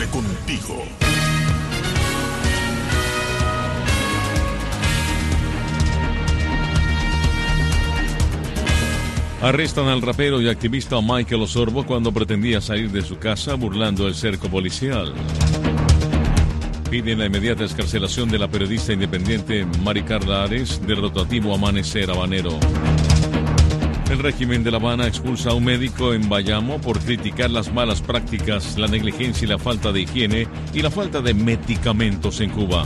Siempre contigo. Arrestan al rapero y activista Michael Osorbo cuando pretendía salir de su casa burlando el cerco policial. Piden la inmediata excarcelación de la periodista independiente Mari Carla Ares del rotativo Amanecer Habanero. El régimen de La Habana expulsa a un médico en Bayamo por criticar las malas prácticas, la negligencia y la falta de higiene y la falta de medicamentos en Cuba.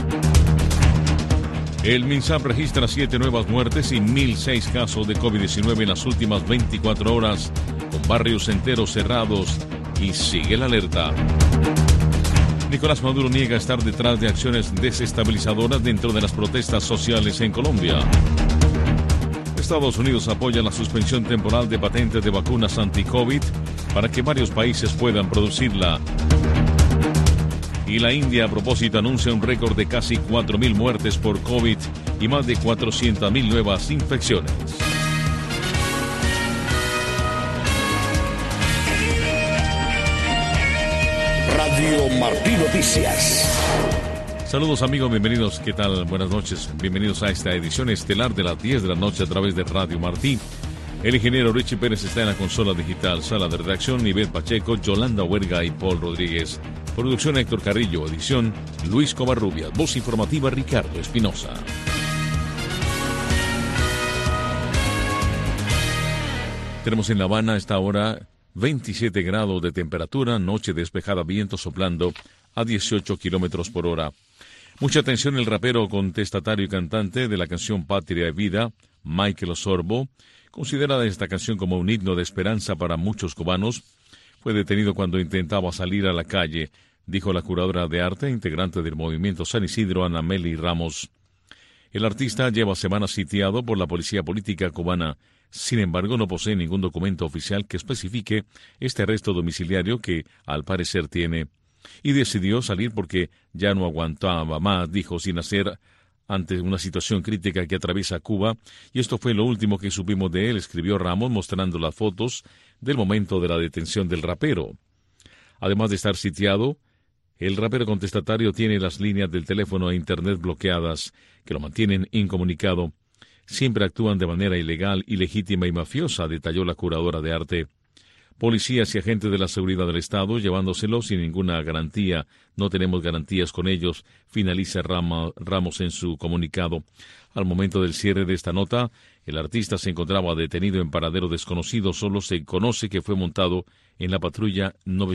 El MINSAP registra 7 nuevas muertes y 1.006 casos de COVID-19 en las últimas 24 horas, con barrios enteros cerrados, y sigue la alerta. Nicolás Maduro niega estar detrás de acciones desestabilizadoras dentro de las protestas sociales en Colombia. Estados Unidos apoya la suspensión temporal de patentes de vacunas anti-COVID para que varios países puedan producirla. Y la India, a propósito, anuncia un récord de casi 4.000 muertes por COVID y más de 400.000 nuevas infecciones. Radio Martí Noticias. Saludos amigos, bienvenidos, ¿qué tal? Buenas noches, bienvenidos a esta edición estelar de las 10 de la noche a través de Radio Martí. El ingeniero Richie Pérez está en la consola digital, sala de redacción, Nivel Pacheco, Yolanda Huerga y Paul Rodríguez. Producción Héctor Carrillo, edición Luis Covarrubias, voz informativa Ricardo Espinosa. Tenemos en La Habana a esta hora 27 grados de temperatura, noche despejada, viento soplando a 18 kilómetros por hora. Mucha atención, el rapero contestatario y cantante de la canción Patria y Vida, Michael Osorbo, considerada esta canción como un himno de esperanza para muchos cubanos, fue detenido cuando intentaba salir a la calle, dijo la curadora de arte, integrante del movimiento San Isidro, Ana Meli Ramos. El artista lleva semanas sitiado por la policía política cubana. Sin embargo, no posee ningún documento oficial que especifique este arresto domiciliario que, al parecer, tiene. Y decidió salir porque ya no aguantaba más, dijo, sin hacer ante una situación crítica que atraviesa Cuba, y esto fue lo último que supimos de él, escribió Ramos mostrando las fotos del momento de la detención del rapero. Además de estar sitiado, el rapero contestatario tiene las líneas del teléfono e internet bloqueadas, que lo mantienen incomunicado. Siempre actúan de manera ilegal, ilegítima y mafiosa, detalló la curadora de arte. Policías y agentes de la seguridad del Estado llevándoselo sin ninguna garantía. No tenemos garantías con ellos, finaliza Ramos en su comunicado. Al momento del cierre de esta nota, el artista se encontraba detenido en paradero desconocido. Solo se conoce que fue montado en la patrulla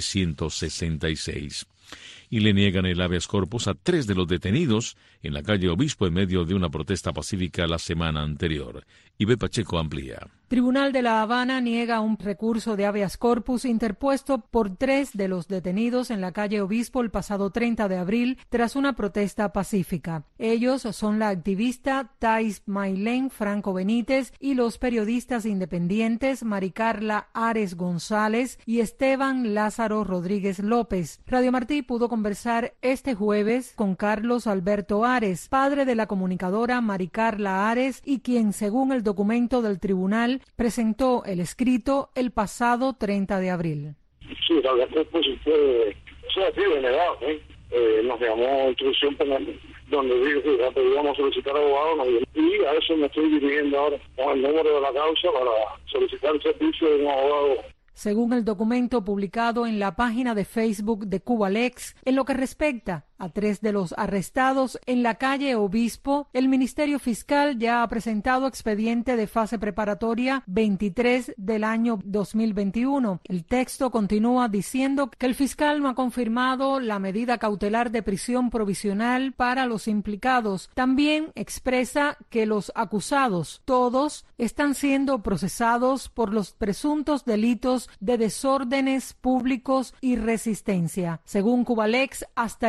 966. Y le niegan el habeas corpus a 3 de los detenidos en la calle Obispo en medio de una protesta pacífica la semana anterior. Ibe Pacheco amplía. Tribunal de La Habana niega un recurso de habeas corpus interpuesto por 3 de los detenidos en la calle Obispo el pasado 30 de abril tras una protesta pacífica. Ellos son la activista Thais Mailén Franco Benítez y los periodistas independientes Mari Carla Ares González y Esteban Lázaro Rodríguez López. Radio Martí pudo conversar este jueves con Carlos Alberto Ares, padre de la comunicadora Mari Carla Ares y quien, según el documento del tribunal, presentó el escrito el pasado 30 de abril. Sí, la verdad pues fue denegado, nos llamó instrucción penal donde dijo que podíamos solicitar abogado y a eso me estoy dirigiendo ahora con el número de la causa para solicitar el servicio de un abogado. Según el documento publicado en la página de Facebook de Cubalex, en lo que respecta a 3 de los arrestados en la calle Obispo, el Ministerio Fiscal ya ha presentado expediente de fase preparatoria 23 del año 2021. El texto continúa diciendo que el fiscal no ha confirmado la medida cautelar de prisión provisional para los implicados. También expresa que los acusados, todos, están siendo procesados por los presuntos delitos de desórdenes públicos y resistencia. Según Cubalex, hasta el miércoles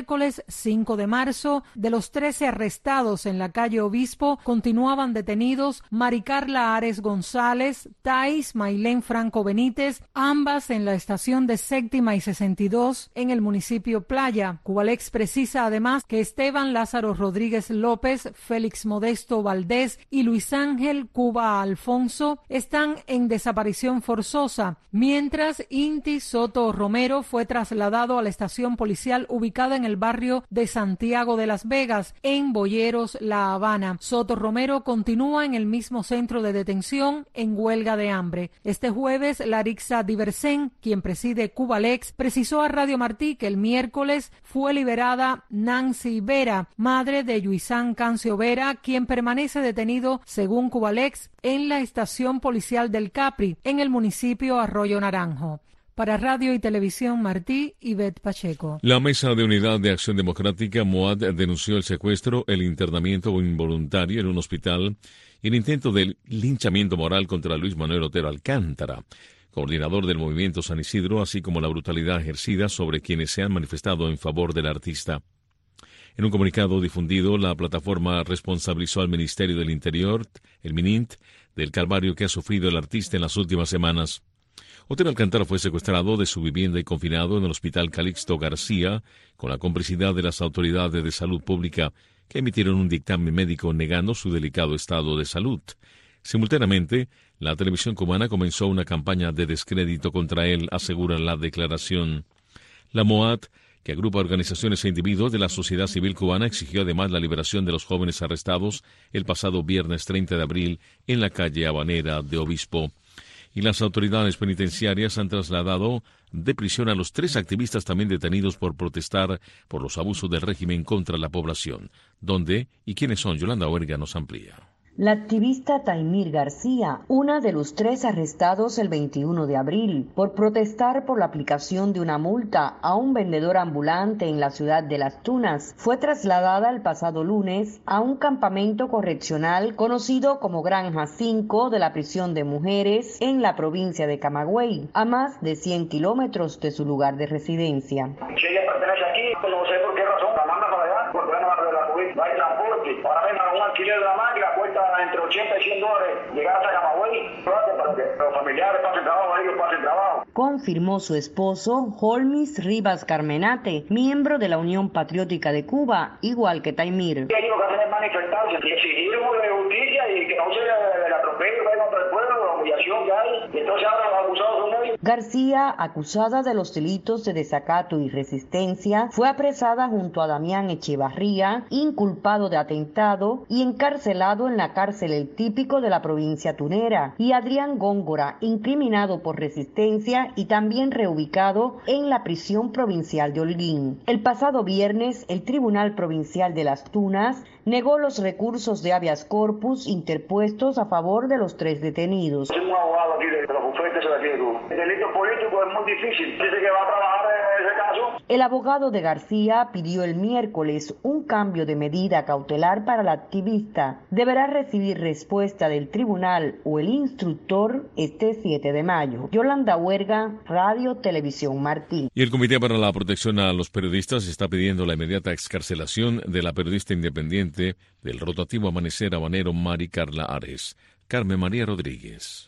miércoles 5 de marzo, de los 13 arrestados en la calle Obispo, continuaban detenidos Mari Carla Ares González, Thais Mailén Franco Benítez, ambas en la estación de Séptima y 62 en el municipio Playa. Cubalex precisa además que Esteban Lázaro Rodríguez López, Félix Modesto Valdés y Luis Ángel Cuba Alfonso están en desaparición forzosa, mientras Inti Soto Romero fue trasladado a la estación policial ubicada en el barrio de Santiago de Las Vegas, en Boyeros, La Habana. Soto Romero continúa en el mismo centro de detención en huelga de hambre. Este jueves, Larixa Diversen, quien preside Cubalex, precisó a Radio Martí que el miércoles fue liberada Nancy Vera, madre de Yuisán Cancio Vera, quien permanece detenido, según Cubalex, en la estación policial del Capri, en el municipio Arroyo Naranjo. Para Radio y Televisión Martí, Ivette Pacheco. La Mesa de Unidad de Acción Democrática, MOAD, denunció el secuestro, el internamiento involuntario en un hospital y el intento de linchamiento moral contra Luis Manuel Otero Alcántara, coordinador del Movimiento San Isidro, así como la brutalidad ejercida sobre quienes se han manifestado en favor del artista. En un comunicado difundido, la plataforma responsabilizó al Ministerio del Interior, el MININT, del calvario que ha sufrido el artista en las últimas semanas. Otero Alcántara fue secuestrado de su vivienda y confinado en el Hospital Calixto García con la complicidad de las autoridades de salud pública que emitieron un dictamen médico negando su delicado estado de salud. Simultáneamente, la televisión cubana comenzó una campaña de descrédito contra él, asegura la declaración. La MOAD, que agrupa organizaciones e individuos de la sociedad civil cubana, exigió además la liberación de los jóvenes arrestados el pasado viernes 30 de abril en la calle Habanera de Obispo. Y las autoridades penitenciarias han trasladado de prisión a los 3 activistas también detenidos por protestar por los abusos del régimen contra la población. ¿Dónde y quiénes son? Yolanda Huerga nos amplía. La activista Taimir García, una de los 3 arrestados el 21 de abril por protestar por la aplicación de una multa a un vendedor ambulante en la ciudad de Las Tunas, fue trasladada el pasado lunes a un campamento correccional conocido como Granja 5 de la prisión de mujeres en la provincia de Camagüey, a más de 100 kilómetros de su lugar de residencia. Si ella pertenece aquí, no sé por qué razón, la manda para allá, porque van a de la COVID, no hay transporte. Ahora mismo un alquiler de la máquina cuesta entre 80 y 100 dólares llegar hasta Camagüey, para que los familiares pasen trabajo, ellos pasen trabajo. Confirmó su esposo, Holmis Rivas Carmenate, miembro de la Unión Patriótica de Cuba, igual que Taimir. Y ahí lo que hacen es manifestarse y exigimos de justicia y que no se le atropelle contra el pueblo, la humillación que hay. Y entonces ahora los acusados son ellos. García, acusada de los delitos de desacato y resistencia, fue apresada junto a Damián Echevarría, inculpado de atentado y encarcelado en la cárcel El Típico de la provincia tunera, y Adrián Góngora, incriminado por resistencia y también reubicado en la prisión provincial de Holguín. El pasado viernes, el Tribunal Provincial de Las Tunas negó los recursos de habeas corpus interpuestos a favor de los 3 detenidos. Soy un abogado aquí de los bufetes de aquí de Cuba. El delito político es muy difícil. Dice que va a trabajar en ese caso. El abogado de García pidió el miércoles un cambio de medida cautelar para la activista. Deberá recibir respuesta del tribunal o el instructor este 7 de mayo. Yolanda Huerga, Radio Televisión Martí. Y el Comité para la Protección a los Periodistas está pidiendo la inmediata excarcelación de la periodista independiente del rotativo Amanecer Habanero Mari Carla Ares. Carmen María Rodríguez.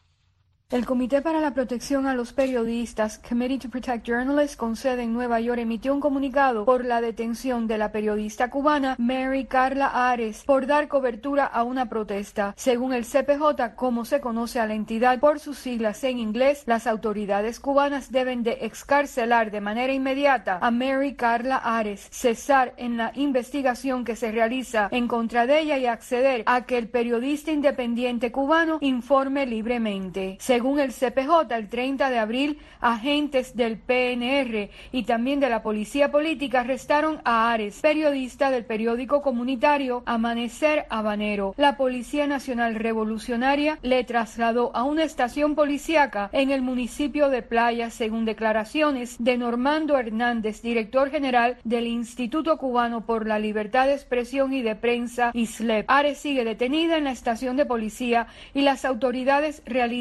El Comité para la Protección a los Periodistas, Committee to Protect Journalists, con sede en Nueva York, emitió un comunicado por la detención de la periodista cubana Mary Carla Ares por dar cobertura a una protesta. Según el CPJ, como se conoce a la entidad por sus siglas en inglés, las autoridades cubanas deben de excarcelar de manera inmediata a Mary Carla Ares, cesar en la investigación que se realiza en contra de ella y acceder a que el periodista independiente cubano informe libremente. Según el CPJ, el 30 de abril, agentes del PNR y también de la Policía Política arrestaron a Ares, periodista del periódico comunitario Amanecer Habanero. La Policía Nacional Revolucionaria le trasladó a una estación policíaca en el municipio de Playa, según declaraciones de Normando Hernández, director general del Instituto Cubano por la Libertad de Expresión y de Prensa, ISLEP. Ares sigue detenida en la estación de policía y las autoridades realizan una investigación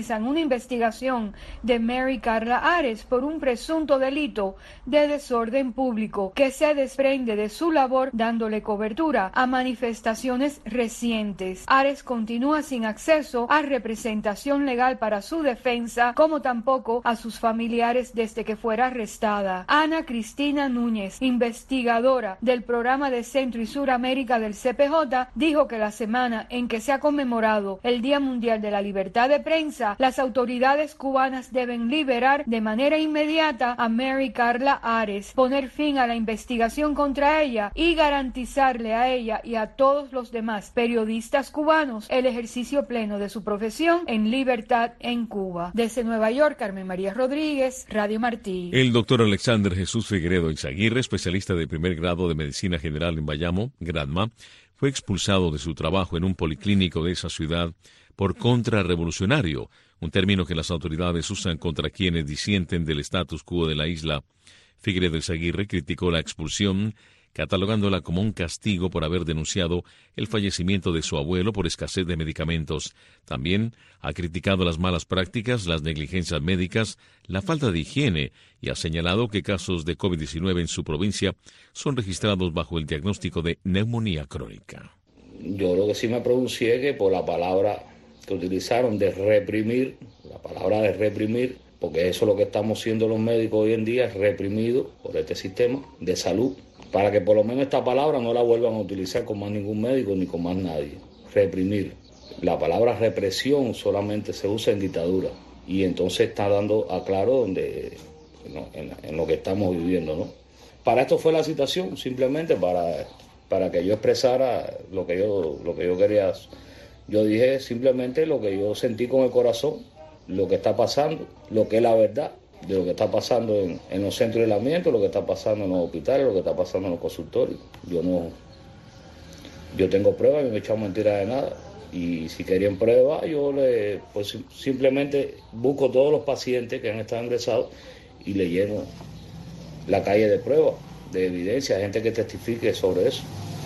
investigación de Mary Carla Ares por un presunto delito de desorden público que se desprende de su labor dándole cobertura a manifestaciones recientes. Ares continúa sin acceso a representación legal para su defensa, como tampoco a sus familiares desde que fuera arrestada. Ana Cristina Núñez, investigadora del programa de Centro y Suramérica del CPJ, dijo que la semana en que se ha conmemorado el Día Mundial de la Libertad de Prensa, las autoridades cubanas deben liberar de manera inmediata a Mary Carla Ares, poner fin a la investigación contra ella y garantizarle a ella y a todos los demás periodistas cubanos el ejercicio pleno de su profesión en libertad en Cuba. Desde Nueva York, Carmen María Rodríguez, Radio Martí. El doctor Alexander Jesús Figueredo Izaguirre, especialista de primer grado de Medicina General en Bayamo, Granma, fue expulsado de su trabajo en un policlínico de esa ciudad por contrarrevolucionario, un término que las autoridades usan contra quienes disienten del status quo de la isla. Figueredo Izaguirre criticó la expulsión, catalogándola como un castigo por haber denunciado el fallecimiento de su abuelo por escasez de medicamentos. También ha criticado las malas prácticas, las negligencias médicas, la falta de higiene y ha señalado que casos de COVID-19 en su provincia son registrados bajo el diagnóstico de neumonía crónica. Yo lo que sí me pronuncié que por la palabra que utilizaron de reprimir, la palabra de reprimir, porque eso es lo que estamos siendo los médicos hoy en día, reprimidos por este sistema de salud, para que por lo menos esta palabra no la vuelvan a utilizar con más ningún médico ni con más nadie. Reprimir. La palabra represión solamente se usa en dictadura y entonces está dando a claro donde, en lo que estamos viviendo, ¿no? Para esto fue la citación, simplemente para que yo expresara lo que yo quería. Yo dije simplemente lo que yo sentí con el corazón, lo que está pasando, lo que es la verdad de lo que está pasando en los centros de aislamiento, lo que está pasando en los hospitales, lo que está pasando en los consultorios. Yo tengo pruebas, no me he echado mentira de nada. Y si querían pruebas, pues simplemente busco todos los pacientes que han estado ingresados y le lleno la calle de pruebas, de evidencia, gente que testifique sobre eso.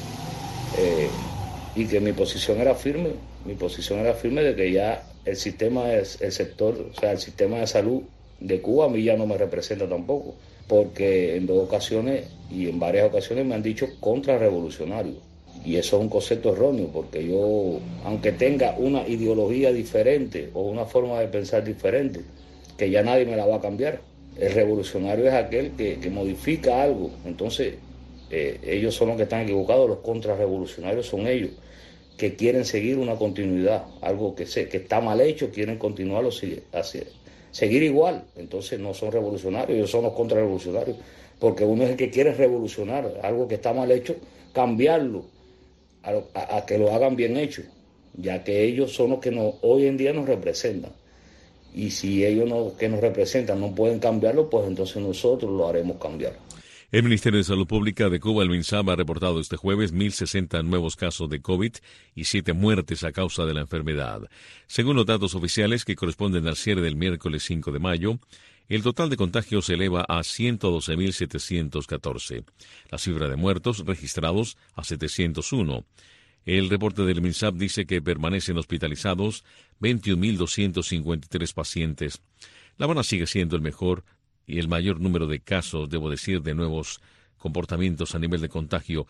Y que mi posición era firme de que ya el sistema el sistema de salud de Cuba a mí ya no me representa tampoco, porque en varias ocasiones me han dicho contrarrevolucionario, y eso es un concepto erróneo, porque yo, aunque tenga una ideología diferente o una forma de pensar diferente, que ya nadie me la va a cambiar. El revolucionario es aquel que modifica algo, entonces ellos son los que están equivocados, los contrarrevolucionarios son ellos, que quieren seguir una continuidad, algo que está mal hecho, quieren continuarlo seguir igual, entonces no son revolucionarios, ellos son los contrarrevolucionarios, porque uno es el que quiere revolucionar algo que está mal hecho, cambiarlo a que lo hagan bien hecho, ya que ellos son los que hoy en día nos representan, y si ellos que nos representan no pueden cambiarlo, pues entonces nosotros lo haremos cambiar. El Ministerio de Salud Pública de Cuba, el MINSAB, ha reportado este jueves 1.060 nuevos casos de COVID y 7 muertes a causa de la enfermedad. Según los datos oficiales que corresponden al cierre del miércoles 5 de mayo, el total de contagios se eleva a 112.714. La cifra de muertos registrados a 701. El reporte del MINSAB dice que permanecen hospitalizados 21.253 pacientes. La Habana sigue siendo el mejor y el mayor número de casos, debo decir, de nuevos comportamientos a nivel de contagio,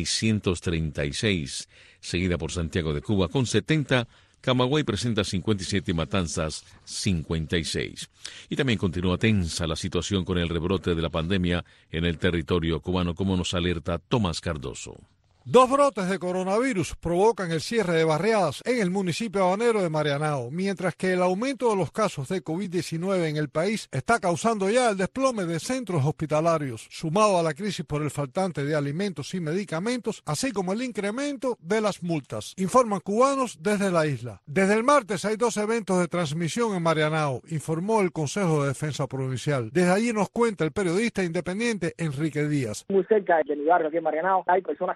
636, seguida por Santiago de Cuba con 70, Camagüey presenta 57 y Matanzas 56. Y también continúa tensa la situación con el rebrote de la pandemia en el territorio cubano, como nos alerta Tomás Cardoso. 2 brotes de coronavirus provocan el cierre de barriadas en el municipio habanero de Marianao, mientras que el aumento de los casos de COVID-19 en el país está causando ya el desplome de centros hospitalarios, sumado a la crisis por el faltante de alimentos y medicamentos, así como el incremento de las multas, informan cubanos desde la isla. Desde el martes hay 2 eventos de transmisión en Marianao, informó el Consejo de Defensa Provincial. Desde allí nos cuenta el periodista independiente Enrique Díaz. Muy cerca de mi barrio aquí en Marianao hay personas que están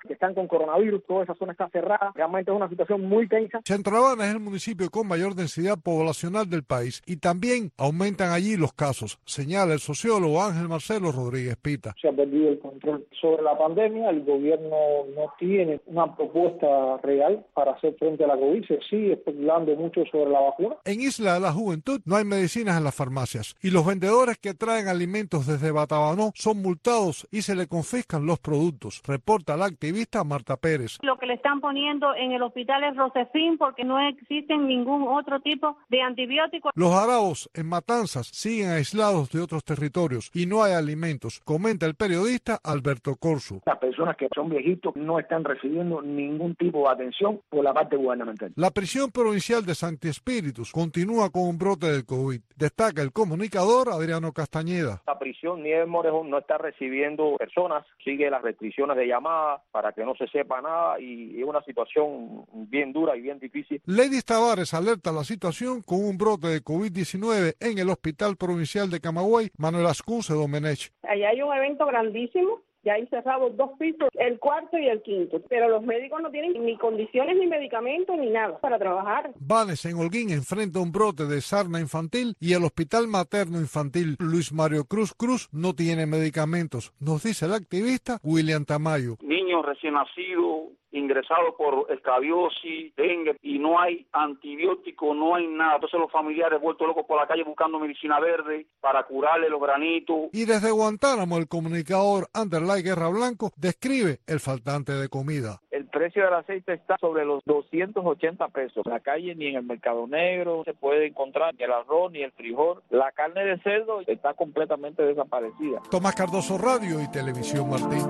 con coronavirus, toda esa zona está cerrada, realmente es una situación muy tensa. Centro Habana es el municipio con mayor densidad poblacional del país y también aumentan allí los casos, señala el sociólogo Ángel Marcelo Rodríguez Pita. Se ha perdido el control sobre la pandemia, el gobierno no tiene una propuesta real para hacer frente a la COVID, se sigue especulando mucho sobre la vacuna. En Isla de la Juventud no hay medicinas en las farmacias y los vendedores que traen alimentos desde Batabanó son multados y se le confiscan los productos, reporta la activista Marta Pérez. Lo que le están poniendo en el hospital es Rosefin porque no existen ningún otro tipo de antibiótico. Los araos en Matanzas siguen aislados de otros territorios y no hay alimentos, comenta el periodista Alberto Corso. Las personas que son viejitos no están recibiendo ningún tipo de atención por la parte gubernamental. La prisión provincial de Santi Espíritus continúa con un brote de COVID, destaca el comunicador Adriano Castañeda. La prisión Nieves Morejón no está recibiendo personas, sigue las restricciones de llamada para que no se sepa nada y es una situación bien dura y bien difícil. Lady Tavares alerta la situación con un brote de COVID-19 en el Hospital Provincial de Camagüey, Manuel Ascunce Domenech. Allá hay un evento grandísimo. Ya hay cerrados 2 pisos, el cuarto y el quinto, pero los médicos no tienen ni condiciones, ni medicamentos, ni nada para trabajar. Vanes en Holguín enfrenta un brote de sarna infantil y el Hospital Materno Infantil Luis Mario Cruz no tiene medicamentos, nos dice el activista William Tamayo. Niños recién nacidos, ingresados por escabiosis, dengue, y no hay antibiótico, no hay nada. Entonces los familiares vueltos locos por la calle buscando medicina verde para curarle los granitos. Y desde Guantánamo el comunicador Anderlay Guerra Blanco describe el faltante de comida. El precio del aceite está sobre los 280 pesos. En la calle ni en el mercado negro se puede encontrar ni el arroz ni el frijol. La carne de cerdo está completamente desaparecida. Tomás Cardoso, Radio y Televisión Martín.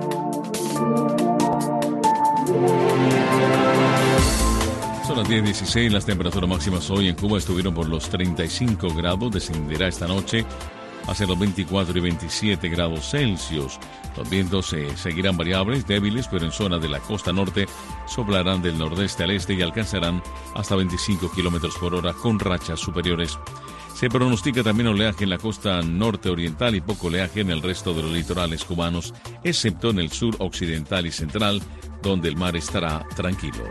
Son las 10:16, las temperaturas máximas hoy en Cuba estuvieron por los 35 grados, descenderá esta noche hacia los 24 y 27 grados Celsius. Los vientos seguirán variables, débiles, pero en zonas de la costa norte soplarán del nordeste al este y alcanzarán hasta 25 kilómetros por hora con rachas superiores. Se pronostica también oleaje en la costa norte oriental y poco oleaje en el resto de los litorales cubanos, excepto en el sur occidental y central, donde el mar estará tranquilo.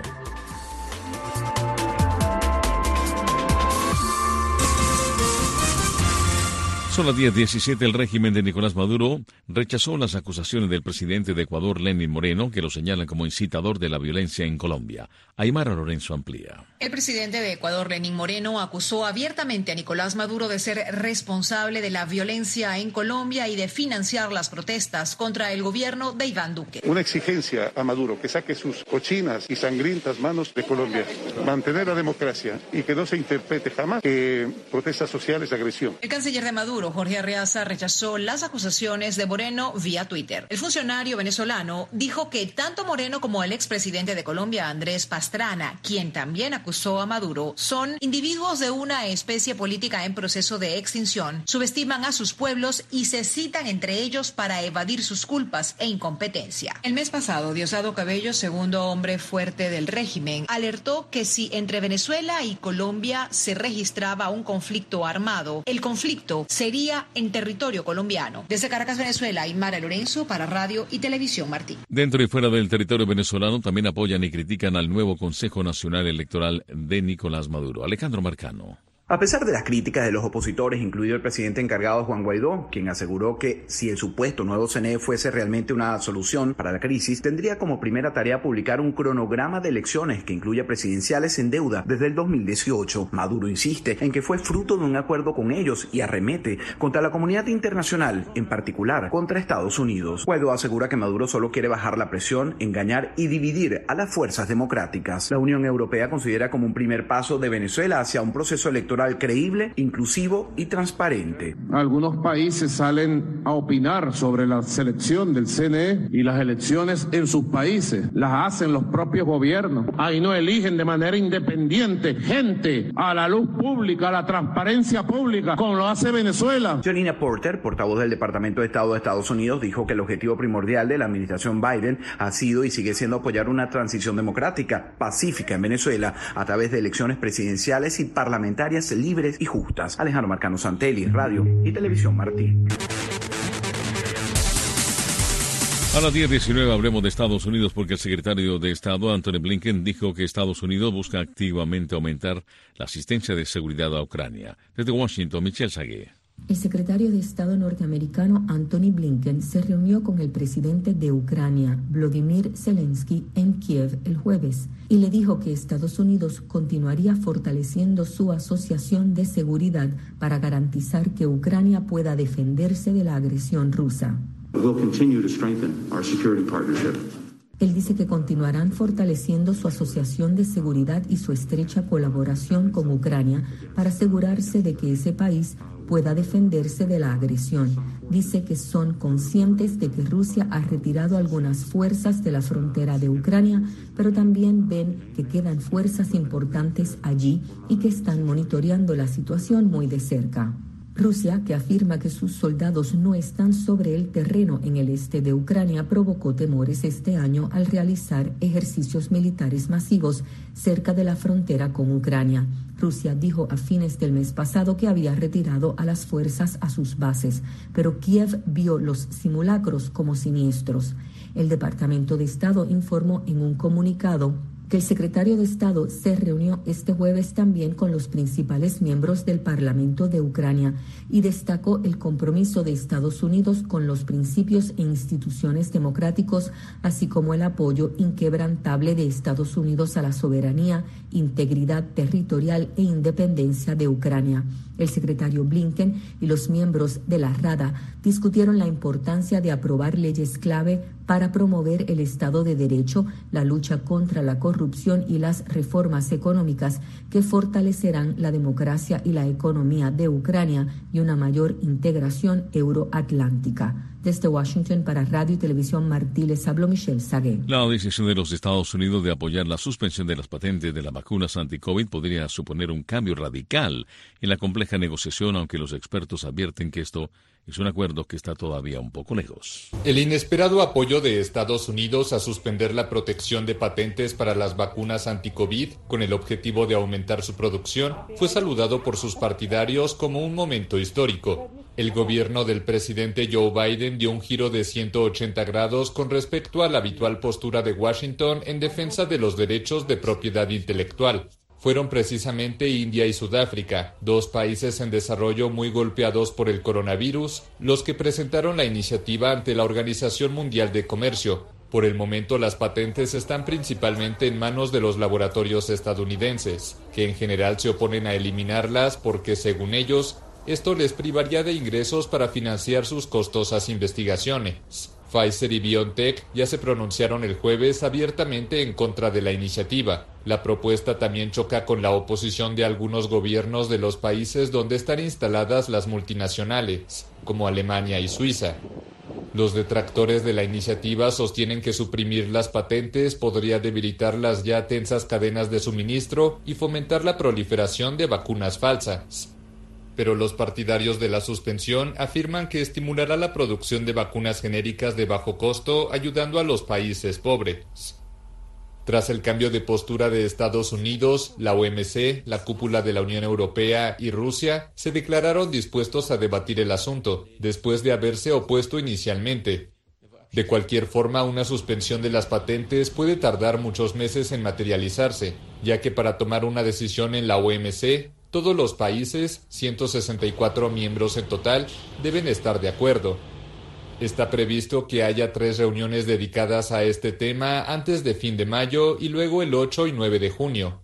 Son las 10:17. El régimen de Nicolás Maduro rechazó las acusaciones del presidente de Ecuador, Lenín Moreno, que lo señalan como incitador de la violencia en Colombia. Aymara Lorenzo amplía. El presidente de Ecuador, Lenín Moreno, acusó abiertamente a Nicolás Maduro de ser responsable de la violencia en Colombia y de financiar las protestas contra el gobierno de Iván Duque. Una exigencia a Maduro que saque sus cochinas y sangrientas manos de Colombia, mantener la democracia y que no se interprete jamás que protestas sociales de agresión. El canciller de Maduro, Jorge Arreaza, rechazó las acusaciones de Moreno vía Twitter. El funcionario venezolano dijo que tanto Moreno como el expresidente de Colombia, Andrés Pastrana, quien también acusó a Maduro, son individuos de una especie política en proceso de extinción, subestiman a sus pueblos y se citan entre ellos para evadir sus culpas e incompetencia. El mes pasado, Diosdado Cabello, segundo hombre fuerte del régimen, alertó que si entre Venezuela y Colombia se registraba un conflicto armado, el conflicto sería en territorio colombiano. Desde Caracas, Venezuela, Aymara Lorenzo para Radio y Televisión Martín. Dentro y fuera del territorio venezolano también apoyan y critican al nuevo Consejo Nacional Electoral de Nicolás Maduro. Alejandro Marcano. A pesar de las críticas de los opositores, incluido el presidente encargado Juan Guaidó, quien aseguró que si el supuesto nuevo CNE fuese realmente una solución para la crisis, tendría como primera tarea publicar un cronograma de elecciones que incluya presidenciales en deuda desde el 2018. Maduro insiste en que fue fruto de un acuerdo con ellos y arremete contra la comunidad internacional, en particular contra Estados Unidos. Guaidó asegura que Maduro solo quiere bajar la presión, engañar y dividir a las fuerzas democráticas. La Unión Europea considera como un primer paso de Venezuela hacia un proceso electoral creíble, inclusivo y transparente. Algunos países salen a opinar sobre la selección del CNE y las elecciones en sus países las hacen los propios gobiernos. Ahí no eligen de manera independiente gente a la luz pública, a la transparencia pública, como lo hace Venezuela. Janina Porter, portavoz del Departamento de Estado de Estados Unidos, dijo que el objetivo primordial de la administración Biden ha sido y sigue siendo apoyar una transición democrática, pacífica en Venezuela a través de elecciones presidenciales y parlamentarias libres y justas. Alejandro Marcano Santelli, Radio y Televisión Martín. A las 10:19 hablemos de Estados Unidos porque el secretario de Estado, Antony Blinken, dijo que Estados Unidos busca activamente aumentar la asistencia de seguridad a Ucrania. Desde Washington, Michelle Sagué. El secretario de Estado norteamericano Antony Blinken se reunió con el presidente de Ucrania, Volodymyr Zelensky, en Kiev el jueves y le dijo que Estados Unidos continuaría fortaleciendo su asociación de seguridad para garantizar que Ucrania pueda defenderse de la agresión rusa. Él dice que continuarán fortaleciendo su asociación de seguridad y su estrecha colaboración con Ucrania para asegurarse de que ese país pueda defenderse de la agresión. Dice que son conscientes de que Rusia ha retirado algunas fuerzas de la frontera de Ucrania, pero también ven que quedan fuerzas importantes allí y que están monitoreando la situación muy de cerca. Rusia, que afirma que sus soldados no están sobre el terreno en el este de Ucrania, provocó temores este año al realizar ejercicios militares masivos cerca de la frontera con Ucrania. Rusia dijo a fines del mes pasado que había retirado a las fuerzas a sus bases, pero Kiev vio los simulacros como siniestros. El Departamento de Estado informó en un comunicado que el secretario de Estado se reunió este jueves también con los principales miembros del Parlamento de Ucrania y destacó el compromiso de Estados Unidos con los principios e instituciones democráticos, así como el apoyo inquebrantable de Estados Unidos a la soberanía, integridad territorial e independencia de Ucrania. El secretario Blinken y los miembros de la Rada discutieron la importancia de aprobar leyes clave para promover el Estado de Derecho, la lucha contra la corrupción y las reformas económicas que fortalecerán la democracia y la economía de Ucrania y una mayor integración euroatlántica. Desde Washington para Radio y Televisión Martí les habló Michelle Sagué. La decisión de los Estados Unidos de apoyar la suspensión de las patentes de las vacunas anti-COVID podría suponer un cambio radical en la compleja negociación, aunque los expertos advierten que esto es un acuerdo que está todavía un poco lejos. El inesperado apoyo de Estados Unidos a suspender la protección de patentes para las vacunas anti-COVID con el objetivo de aumentar su producción fue saludado por sus partidarios como un momento histórico. El gobierno del presidente Joe Biden dio un giro de 180 grados con respecto a la habitual postura de Washington en defensa de los derechos de propiedad intelectual. Fueron precisamente India y Sudáfrica, dos países en desarrollo muy golpeados por el coronavirus, los que presentaron la iniciativa ante la Organización Mundial de Comercio. Por el momento, las patentes están principalmente en manos de los laboratorios estadounidenses, que en general se oponen a eliminarlas porque, según ellos, esto les privaría de ingresos para financiar sus costosas investigaciones. Pfizer y BioNTech ya se pronunciaron el jueves abiertamente en contra de la iniciativa. La propuesta también choca con la oposición de algunos gobiernos de los países donde están instaladas las multinacionales, como Alemania y Suiza. Los detractores de la iniciativa sostienen que suprimir las patentes podría debilitar las ya tensas cadenas de suministro y fomentar la proliferación de vacunas falsas. Pero los partidarios de la suspensión afirman que estimulará la producción de vacunas genéricas de bajo costo, ayudando a los países pobres. Tras el cambio de postura de Estados Unidos, la OMC, la cúpula de la Unión Europea y Rusia se declararon dispuestos a debatir el asunto, después de haberse opuesto inicialmente. De cualquier forma, una suspensión de las patentes puede tardar muchos meses en materializarse, ya que para tomar una decisión en la OMC, todos los países, 164 miembros en total, deben estar de acuerdo. Está previsto que haya 3 reuniones dedicadas a este tema antes de fin de mayo y luego el 8 y 9 de junio.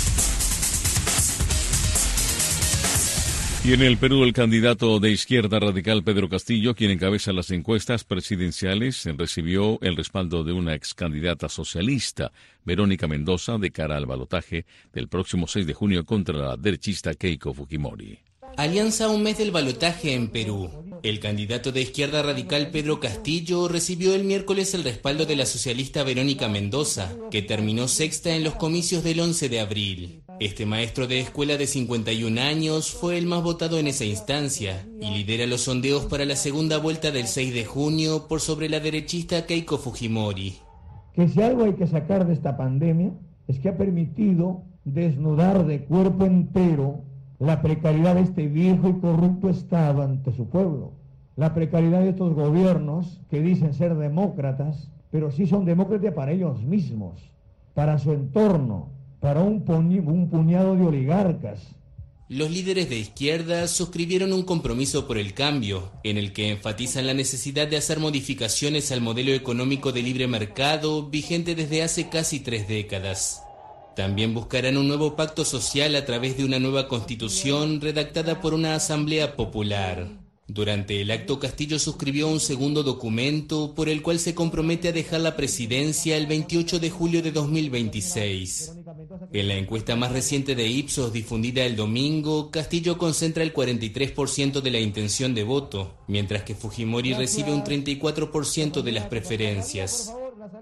Y en el Perú, el candidato de Izquierda Radical Pedro Castillo, quien encabeza las encuestas presidenciales, recibió el respaldo de una ex candidata socialista, Verónica Mendoza, de cara al balotaje del próximo 6 de junio contra la derechista Keiko Fujimori. Alianza a un mes del balotaje en Perú. El candidato de Izquierda Radical Pedro Castillo recibió el miércoles el respaldo de la socialista Verónica Mendoza, que terminó sexta en los comicios del 11 de abril. Este maestro de escuela de 51 años fue el más votado en esa instancia y lidera los sondeos para la segunda vuelta del 6 de junio por sobre la derechista Keiko Fujimori. Que si algo hay que sacar de esta pandemia es que ha permitido desnudar de cuerpo entero la precariedad de este viejo y corrupto Estado ante su pueblo. la precariedad de estos gobiernos que dicen ser demócratas, pero sí son demócratas para ellos mismos, para su entorno, para un puñado de oligarcas. Los líderes de izquierda suscribieron un compromiso por el cambio, en el que enfatizan la necesidad de hacer modificaciones al modelo económico de libre mercado vigente desde hace casi 3 décadas. También buscarán un nuevo pacto social a través de una nueva constitución redactada por una asamblea popular. Durante el acto, Castillo suscribió un segundo documento por el cual se compromete a dejar la presidencia el 28 de julio de 2026. En la encuesta más reciente de Ipsos difundida el domingo, Castillo concentra el 43% de la intención de voto, mientras que Fujimori recibe un 34% de las preferencias.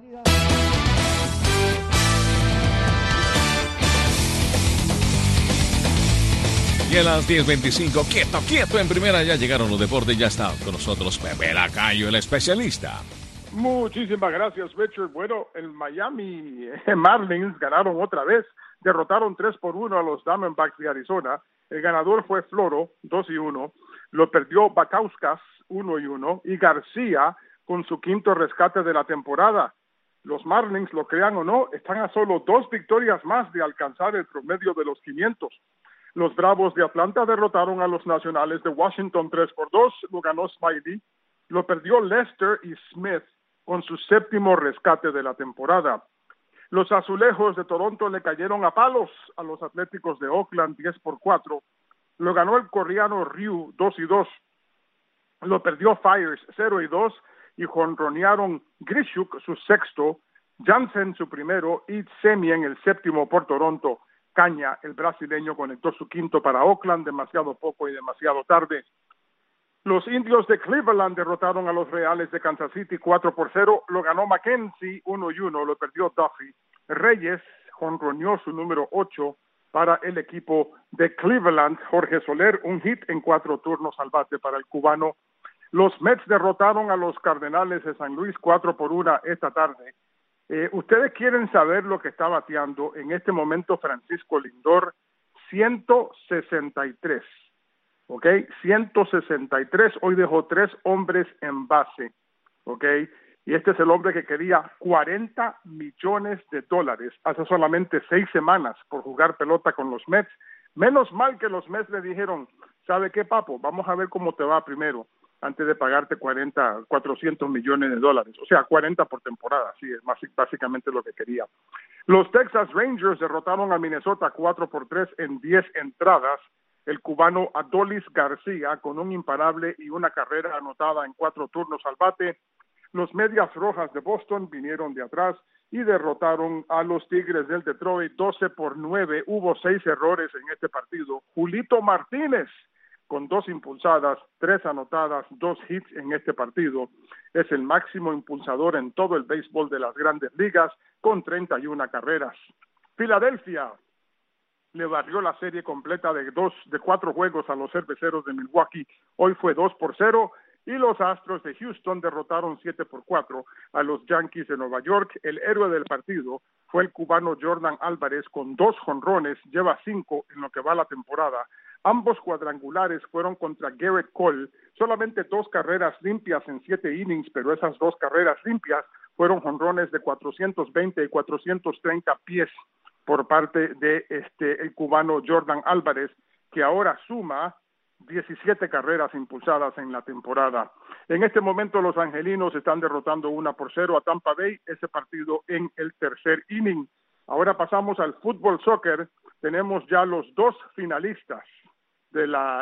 Y a las 10:25, quieto, en primera ya llegaron los deportes, ya está con nosotros Pepe Lacayo, el especialista. Muchísimas gracias, Richard. Bueno, el Miami Marlins ganaron otra vez, derrotaron 3-1 a los Diamondbacks de Arizona. El ganador fue Floro, 2-1, lo perdió Bacauskas, 1-1, y García con su quinto rescate de la temporada. Los Marlins, lo crean o no, están a solo 2 victorias más de alcanzar el promedio de los 500. Los Bravos de Atlanta derrotaron a los Nacionales de Washington 3-2, lo ganó Smiley, lo perdió Lester y Smith con su 7º rescate de la temporada. Los Azulejos de Toronto le cayeron a palos a los Atléticos de Oakland 10-4, lo ganó el coreano Ryu 2-2, lo perdió Fires 0-2 y jonronearon Grishuk su 6º, Jansen su 1º y Semien el 7º por Toronto. Caña, el brasileño, conectó su 5º para Oakland, demasiado poco y demasiado tarde. Los Indios de Cleveland derrotaron a los Reales de Kansas City 4-0, lo ganó McKenzie 1-1, lo perdió Duffy. Reyes jonroneó su número 8 para el equipo de Cleveland. Jorge Soler, un hit en 4 turnos al bate para el cubano. Los Mets derrotaron a los Cardenales de San Luis 4-1 esta tarde. Ustedes quieren saber lo que está bateando en este momento Francisco Lindor, 163, ¿ok? 163, hoy dejó 3 hombres en base, ¿ok? Y este es el hombre que quería $40 millones hace solamente 6 semanas por jugar pelota con los Mets. Menos mal que los Mets le dijeron, ¿sabe qué, papo? Vamos a ver cómo te va primero, antes de pagarte $400 millones, o sea, 40 por temporada, sí, es básicamente lo que quería. Los Texas Rangers derrotaron a Minnesota 4-3 en 10 entradas. El cubano Adolis García con un imparable y una carrera anotada en 4 turnos al bate. Los Medias Rojas de Boston vinieron de atrás y derrotaron a los Tigres del Detroit 12-9. Hubo 6 errores en este partido. Julito Martínez, con 2 impulsadas, 3 anotadas, 2 hits en este partido. Es el máximo impulsador en todo el béisbol de las Grandes Ligas, con 31 carreras. Filadelfia le barrió la serie completa de 4 juegos a los Cerveceros de Milwaukee. Hoy fue 2-0, y los Astros de Houston derrotaron 7-4 a los Yankees de Nueva York. El héroe del partido fue el cubano Jordan Álvarez con 2 jonrones, lleva 5 en lo que va la temporada. Ambos cuadrangulares fueron contra Garrett Cole, solamente 2 carreras limpias en 7 innings, pero esas 2 carreras limpias fueron jonrones de 420 y 430 pies por parte de el cubano Jordan Álvarez, que ahora suma 17 carreras impulsadas en la temporada. En este momento los angelinos están derrotando 1-0 a Tampa Bay, ese partido en el 3er inning. Ahora pasamos al fútbol soccer. Tenemos ya los 2 finalistas de la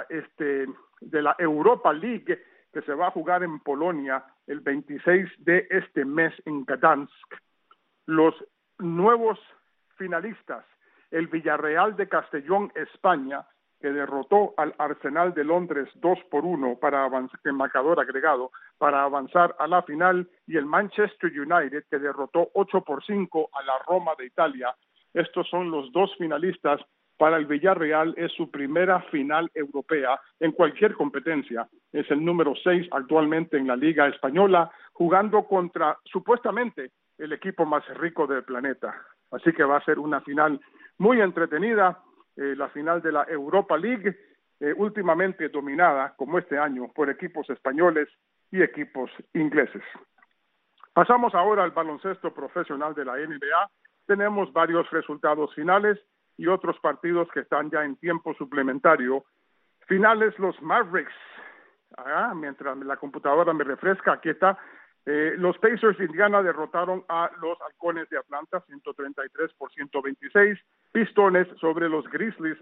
Europa League, que se va a jugar en Polonia el 26 de este mes en Gdansk. Los nuevos finalistas, el Villarreal de Castellón, España, que derrotó al Arsenal de Londres 2-1 para avanzar en marcador agregado para avanzar a la final, y el Manchester United, que derrotó 8-5 a la Roma de Italia. Estos son los 2 finalistas. Para el Villarreal es su primera final europea en cualquier competencia. Es el número 6 actualmente en la Liga Española, jugando contra, supuestamente, el equipo más rico del planeta. Así que va a ser una final muy entretenida, la final de la Europa League. últimamente dominada, como este año, por equipos españoles y equipos ingleses. Pasamos ahora al baloncesto profesional de la NBA. Tenemos varios resultados finales y otros partidos que están ya en tiempo suplementario. Finales, los Mavericks. Mientras la computadora me refresca, aquí está. Los Pacers de Indiana derrotaron a los Halcones de Atlanta 133-126. Pistones sobre los Grizzlies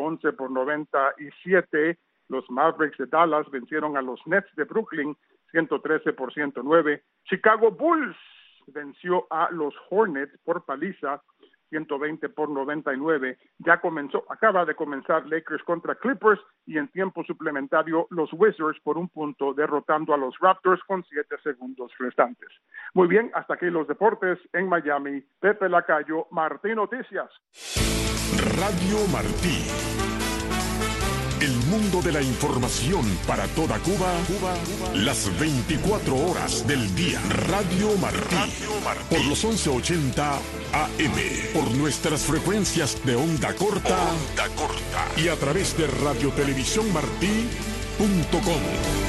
111-97. Los Mavericks de Dallas vencieron a los Nets de Brooklyn 113-109. Chicago Bulls venció a los Hornets por paliza 120-99. Acaba de comenzar Lakers contra Clippers y en tiempo suplementario los Wizards por un punto derrotando a los Raptors con 7 segundos restantes. Muy bien, hasta aquí los deportes en Miami. Pepe Lacayo, Martí Noticias. Radio Martí. El mundo de la información para toda Cuba, las 24 horas del día. Radio Martí, por los 1180 AM, por nuestras frecuencias de onda corta, y a través de radiotelevisiónmartí.com.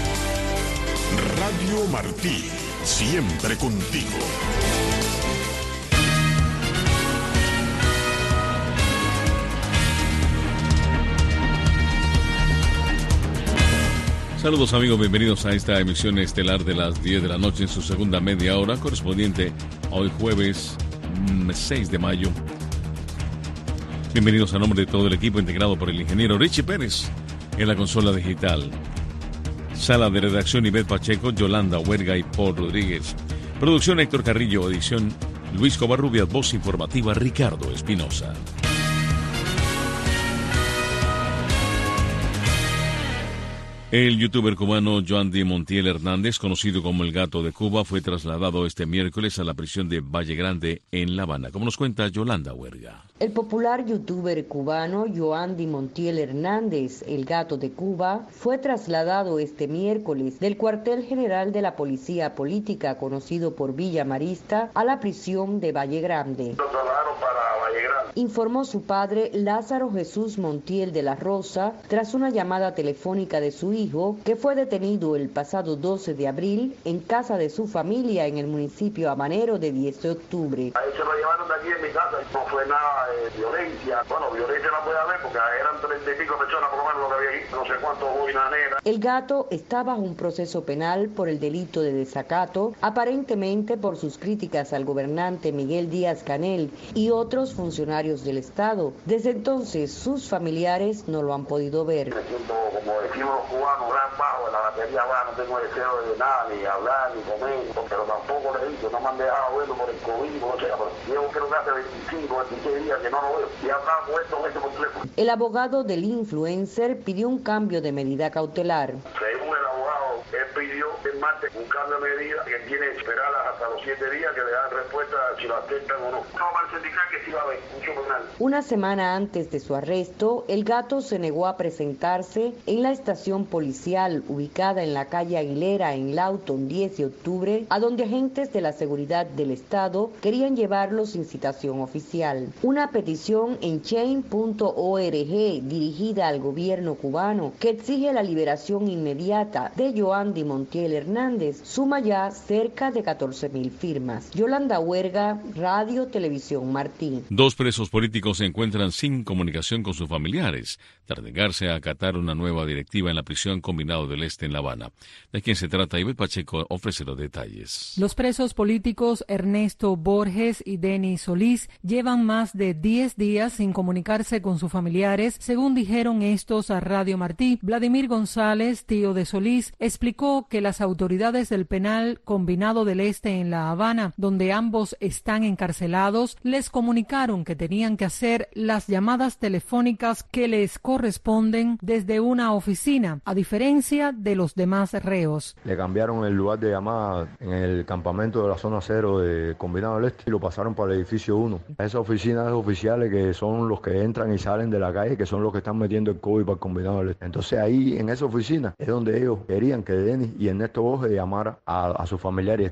Radio Martí, siempre contigo. Saludos amigos, bienvenidos a esta emisión estelar de las 10 de la noche en su segunda media hora, correspondiente a hoy jueves 6 de mayo. Bienvenidos a nombre de todo el equipo integrado por el ingeniero Richie Pérez en la consola digital. Sala de redacción Ivette Pacheco, Yolanda Huerga y Paul Rodríguez. Producción Héctor Carrillo, edición Luis Covarrubias, voz informativa Ricardo Espinosa. El youtuber cubano Yoandi Montiel Hernández, conocido como el Gato de Cuba, fue trasladado este miércoles a la prisión de Valle Grande en La Habana, como nos cuenta Yolanda Huerga. El popular youtuber cubano Yoandi Montiel Hernández, el Gato de Cuba, fue trasladado este miércoles del cuartel general de la Policía Política, conocido por Villa Marista, a la prisión de Valle Grande. Informó su padre Lázaro Jesús Montiel de la Rosa tras una llamada telefónica de su hijo, que fue detenido el pasado 12 de abril en casa de su familia en el municipio habanero de 10 de octubre. Ahí se lo llevaron de aquí en mi casa, no fue nada de violencia. Bueno, violencia no puede haber porque eran 30 y pico personas por lo menos lo que había aquí, no sé cuántos boinas negras. El Gato está bajo un proceso penal por el delito de desacato, aparentemente por sus críticas al gobernante Miguel Díaz-Canel y otros funcionarios del Estado. Desde entonces, sus familiares no lo han podido ver. Me siento, como decimos los cubanos, gran bajo en la batería baja, no tengo deseo de nada, ni hablar, ni comer, pero tampoco le digo, no me han dejado verlo por el COVID, no sé, pero llevo creo que hace 25, 26 días que no lo veo, y hablaba con esto por teléfono. El abogado del influencer pidió un cambio de medida cautelar. Según el abogado, él pidió el martes un cambio de medida que tiene que esperar hasta los 7 días que le dan respuesta si lo aceptan o no. No va a indicar que sí va a haber mucho penal. Una semana antes de su arresto, el Gato se negó a presentarse en la estación policial ubicada en la calle Aguilera en Lawton 10 de octubre, a donde agentes de la seguridad del Estado querían llevarlo sin citación oficial. Una petición en Change.org dirigida al gobierno cubano que exige la liberación inmediata de Yoandi Montiel Hernández suma ya cerca de 14,000 firmas. Yolanda Huerga, Radio Televisión Martí. Dos presos políticos se encuentran sin comunicación con sus familiares tras negarse a acatar una nueva directiva en la prisión Combinado del Este en La Habana. ¿De quién se trata? Ivette Pacheco ofrece los detalles. Los presos políticos Ernesto Borges y Denis Solís llevan más de 10 días sin comunicarse con sus familiares, según dijeron estos a Radio Martí. Vladimir González, tío de Solís, explicó que las autoridades del penal Combinado del Este en La Habana, donde ambos están encarcelados, les comunicaron que tenían que hacer las llamadas telefónicas que les corresponden desde una oficina, a diferencia de los demás reos. Le cambiaron el lugar de llamada en el campamento de la zona 0 de Combinado del Este y lo pasaron para el edificio 1. Esas oficinas oficiales que son los que entran y salen de la calle, que son los que están metiendo el COVID para el Combinado del Este. Entonces ahí en esa oficina es donde ellos querían que Denis y Ernesto Borges llamara a sus familiares y esta gente se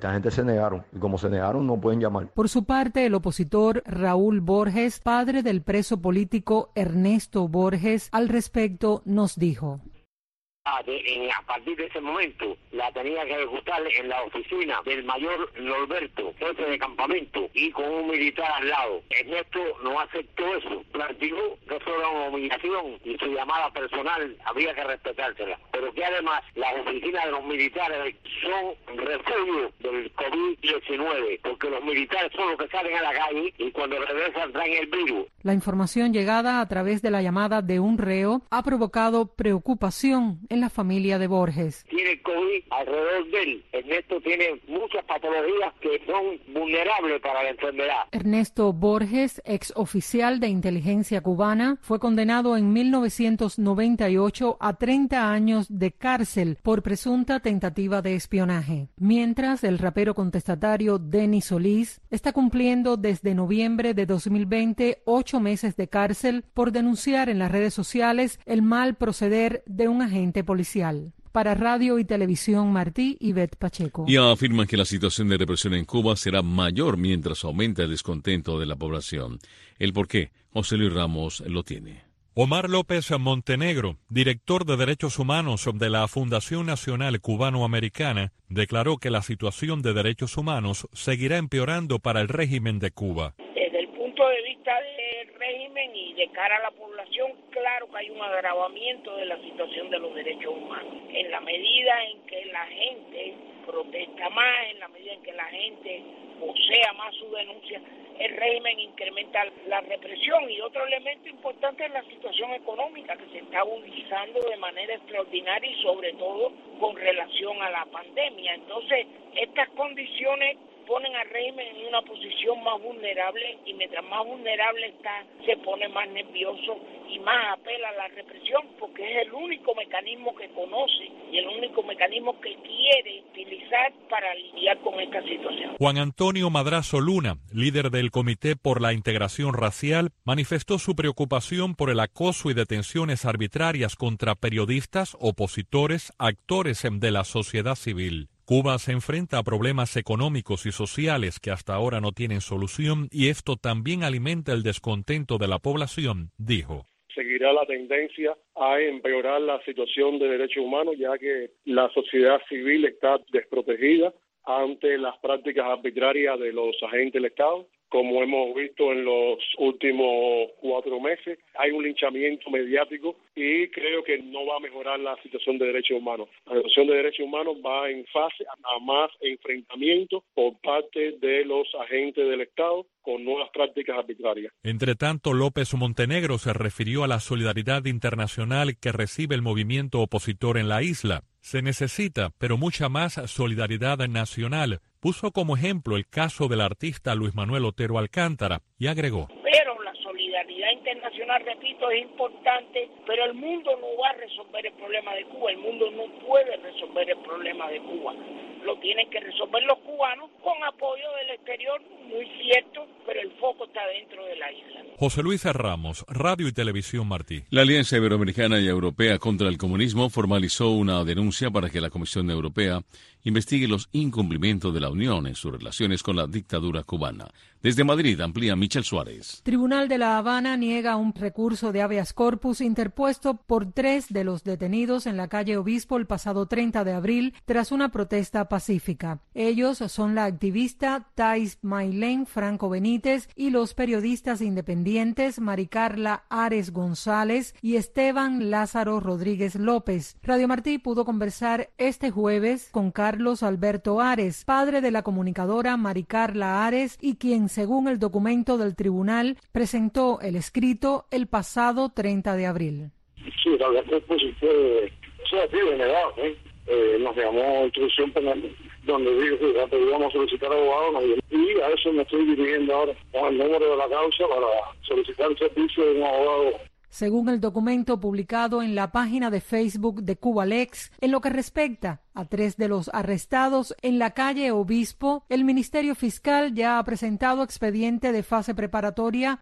negaron. Y como se negaron, no pueden llamar. Por su parte, el opositor Raúl Borges, padre del preso político Ernesto Borges, al respecto nos dijo: a partir de ese momento la tenía que ejecutar en la oficina del mayor Norberto, jefe de campamento, y con un militar al lado. Ernesto no aceptó eso, planteó que eso era una humillación y su llamada personal había que respetársela, pero que además las oficinas de los militares son refugio del COVID-19, porque los militares son los que salen a la calle y cuando regresan traen el virus. La información llegada a través de la llamada de un reo ha provocado preocupación en la familia de Borges. Tiene COVID alrededor de él. Ernesto tiene muchas patologías que son vulnerables para la enfermedad. Ernesto Borges, ex oficial de inteligencia cubana, fue condenado en 1998 a 30 años de cárcel por presunta tentativa de espionaje. Mientras, el rapero contestatario Denis Solís está cumpliendo desde noviembre de 2020 8 meses de cárcel por denunciar en las redes sociales el mal proceder de un agente policial. Para Radio y Televisión Martí, Ivette Pacheco. Y afirman que la situación de represión en Cuba será mayor mientras aumenta el descontento de la población. El porqué, José Luis Ramos lo tiene. Omar López Montenegro, director de Derechos Humanos de la Fundación Nacional Cubano-Americana, declaró que la situación de derechos humanos seguirá empeorando para el régimen de Cuba. Desde el punto de vista del régimen y de cara a la población, claro que hay un agravamiento de la situación de los derechos humanos. En la medida en que la gente protesta más, en la medida en que la gente posea más su denuncia, el régimen incrementa la represión. Y otro elemento importante es la situación económica, que se está agudizando de manera extraordinaria y sobre todo con relación a la pandemia. Entonces, estas condiciones ponen al régimen en una posición más vulnerable, y mientras más vulnerable está, se pone más nervioso y más apela a la represión, porque es el único mecanismo que conoce y el único mecanismo que quiere utilizar para lidiar con esta situación. Juan Antonio Madrazo Luna, líder del Comité por la Integración Racial, manifestó su preocupación por el acoso y detenciones arbitrarias contra periodistas, opositores, actores de la sociedad civil. Cuba se enfrenta a problemas económicos y sociales que hasta ahora no tienen solución, y esto también alimenta el descontento de la población, dijo. Seguirá la tendencia a empeorar la situación de derechos humanos, ya que la sociedad civil está desprotegida ante las prácticas arbitrarias de los agentes del Estado. Como hemos visto en los últimos 4 meses, hay un linchamiento mediático y creo que no va a mejorar la situación de derechos humanos. La situación de derechos humanos va en fase a más enfrentamiento por parte de los agentes del Estado con nuevas prácticas arbitrarias. Entre tanto, López Montenegro se refirió a la solidaridad internacional que recibe el movimiento opositor en la isla. Se necesita, pero mucha más solidaridad nacional. Puso como ejemplo el caso del artista Luis Manuel Otero Alcántara y agregó: pero la solidaridad internacional, repito, es importante, pero el mundo no va a resolver el problema de Cuba. El mundo no puede resolver el problema de Cuba. Lo tienen que resolver los cubanos con apoyo del exterior, muy cierto, pero el foco está dentro de la isla. José Luis Ramos, Radio y Televisión Martí. La Alianza Iberoamericana y Europea contra el Comunismo formalizó una denuncia para que la Comisión Europea investigue los incumplimientos de la Unión en sus relaciones con la dictadura cubana. Desde Madrid amplía Michel Suárez. Tribunal de La Habana niega un recurso de habeas corpus interpuesto por 3 de los detenidos en la calle Obispo el pasado 30 de abril tras una protesta pacífica. Ellos son la activista Thais Maylén Franco Benítez y los periodistas independientes Maricarla Ares González y Esteban Lázaro Rodríguez López. Radio Martí pudo conversar este jueves con Carlos Alberto Ares, padre de la comunicadora Maricarla Ares y quien, según el documento del tribunal, presentó el escrito el pasado 30 de abril. Sí, la verdad es que fue denegado, nos llamó instrucción penal, donde dijo que íbamos a solicitar abogados, y a eso me estoy dirigiendo ahora con el número de la causa para solicitar el servicio de un abogado. Según el documento publicado en la página de Facebook de CubaLex, en lo que respecta a 3 de los arrestados en la calle Obispo, el Ministerio Fiscal ya ha presentado expediente de fase preparatoria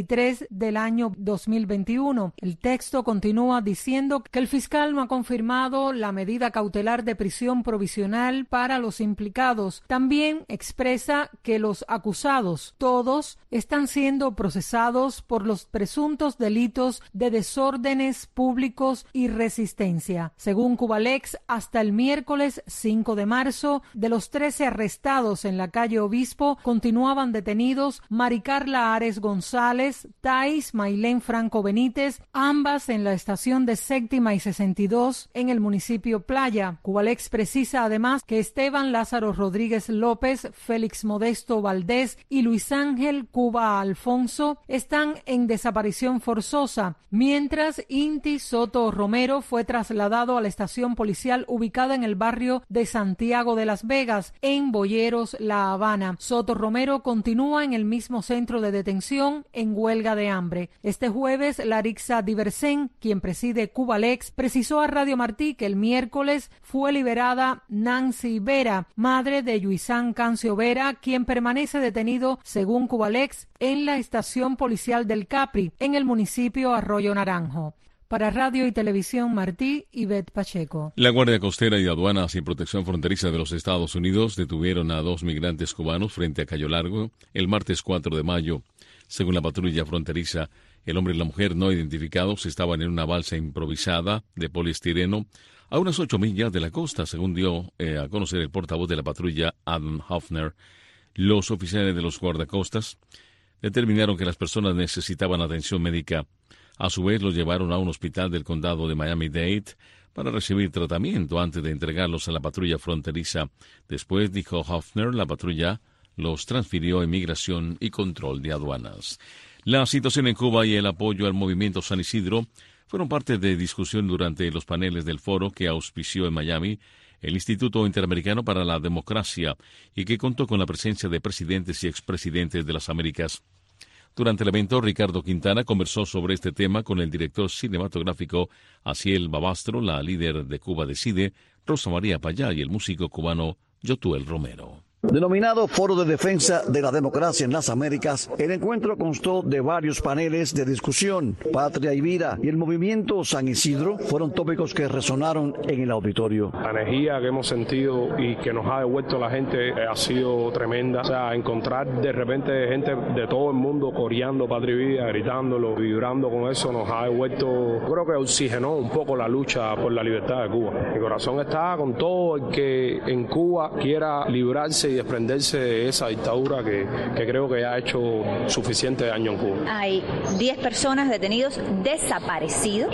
23 del año 2021. El texto continúa diciendo que el fiscal no ha confirmado la medida cautelar de prisión provisional para los implicados. También expresa que los acusados, todos, están siendo procesados por los presuntos delitos de desórdenes públicos y resistencia. Según Cubalex, hasta el miércoles 5 de marzo, de los 13 arrestados en la calle Obispo, continuaban detenidos Maricarla Ares González, Thais Mailén Franco Benítez, ambas en la estación de Séptima y 62 en el municipio Playa. Cubalex precisa además que Esteban Lázaro Rodríguez López, Félix Modesto Valdés y Luis Ángel Cuba Alfonso están en desaparición forzosa, mientras Inti Soto Romero fue trasladado a la estación policial ubicada en el barrio de Santiago de Las Vegas, en Boyeros, La Habana. Soto Romero continúa en el mismo centro de detención en huelga de hambre. Este jueves, Larixa Diversen, quien preside Cubalex, precisó a Radio Martí que el miércoles fue liberada Nancy Vera, madre de Yuisán Cancio Vera, quien permanece detenido, según Cubalex, en la estación policial del Capri, en el municipio Arroyo Naranjo. Para Radio y Televisión Martí, Ivette Pacheco. La Guardia Costera y Aduanas y Protección Fronteriza de los Estados Unidos detuvieron a 2 migrantes cubanos frente a Cayo Largo el martes 4 de mayo. Según la patrulla fronteriza, el hombre y la mujer no identificados estaban en una balsa improvisada de poliestireno a unas 8 millas de la costa, según dio a conocer el portavoz de la patrulla, Adam Hoffner. Los oficiales de los guardacostas determinaron que las personas necesitaban atención médica. A su vez, los llevaron a un hospital del condado de Miami-Dade para recibir tratamiento antes de entregarlos a la patrulla fronteriza. Después, dijo Hoffner, la patrulla los transfirió a Inmigración y Control de Aduanas. La situación en Cuba y el apoyo al movimiento San Isidro fueron parte de discusión durante los paneles del foro que auspició en Miami el Instituto Interamericano para la Democracia y que contó con la presencia de presidentes y expresidentes de las Américas. Durante el evento, Ricardo Quintana conversó sobre este tema con el director cinematográfico Aciel Babastro, la líder de Cuba Decide, Rosa María Payá y el músico cubano Yotuel Romero. Denominado Foro de Defensa de la Democracia en las Américas, el encuentro constó de varios paneles de discusión. Patria y vida y el movimiento San Isidro fueron tópicos que resonaron en el auditorio. La energía que hemos sentido y que nos ha devuelto la gente ha sido tremenda. O sea, encontrar de repente gente de todo el mundo coreando Patria y vida, gritándolo, vibrando con eso, nos ha devuelto, creo que oxigenó un poco la lucha por la libertad de Cuba. Mi corazón está con todo el que en Cuba quiera librarse y desprenderse de esa dictadura que creo que ha hecho suficiente daño en Cuba. Hay 10 personas detenidos, desaparecidos.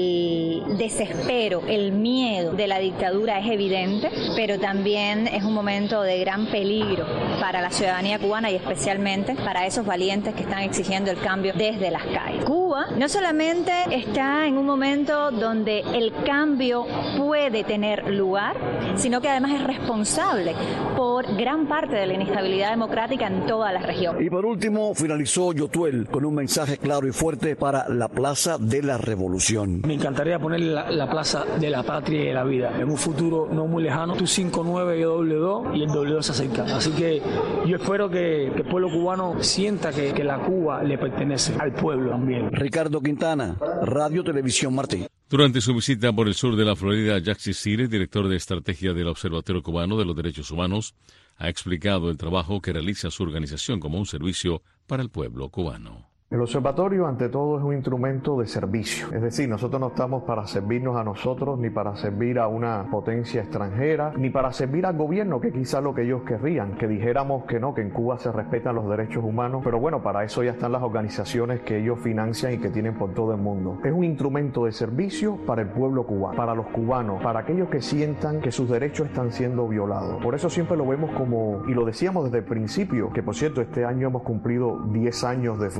El desespero, el miedo de la dictadura es evidente, pero también es un momento de gran peligro para la ciudadanía cubana y especialmente para esos valientes que están exigiendo el cambio desde las calles. Cuba no solamente está en un momento donde el cambio puede tener lugar, sino que además es responsable por gran parte de la inestabilidad democrática en toda la región. Y por último, finalizó Yotuel con un mensaje claro y fuerte para la Plaza de la Revolución. Me encantaría poner la Plaza de la Patria y de la Vida. En un futuro no muy lejano, tu 59 y W2 y el W2 se acerca. Así que yo espero que el pueblo cubano sienta que la Cuba le pertenece al pueblo también. Ricardo Quintana, Radio Televisión Martí. Durante su visita por el sur de la Florida, Jackson Cire, director de estrategia del Observatorio Cubano de los Derechos Humanos, ha explicado el trabajo que realiza su organización como un servicio para el pueblo cubano. El observatorio, ante todo, es un instrumento de servicio. Es decir, nosotros no estamos para servirnos a nosotros, ni para servir a una potencia extranjera, ni para servir al gobierno, que quizá lo que ellos querrían, que dijéramos que no, que en Cuba se respetan los derechos humanos, pero bueno, para eso ya están las organizaciones que ellos financian y que tienen por todo el mundo. Es un instrumento de servicio para el pueblo cubano, para los cubanos, para aquellos que sientan que sus derechos están siendo violados. Por eso siempre lo vemos como, y lo decíamos desde el principio, que por cierto, este año hemos cumplido 10 años de funcionamiento,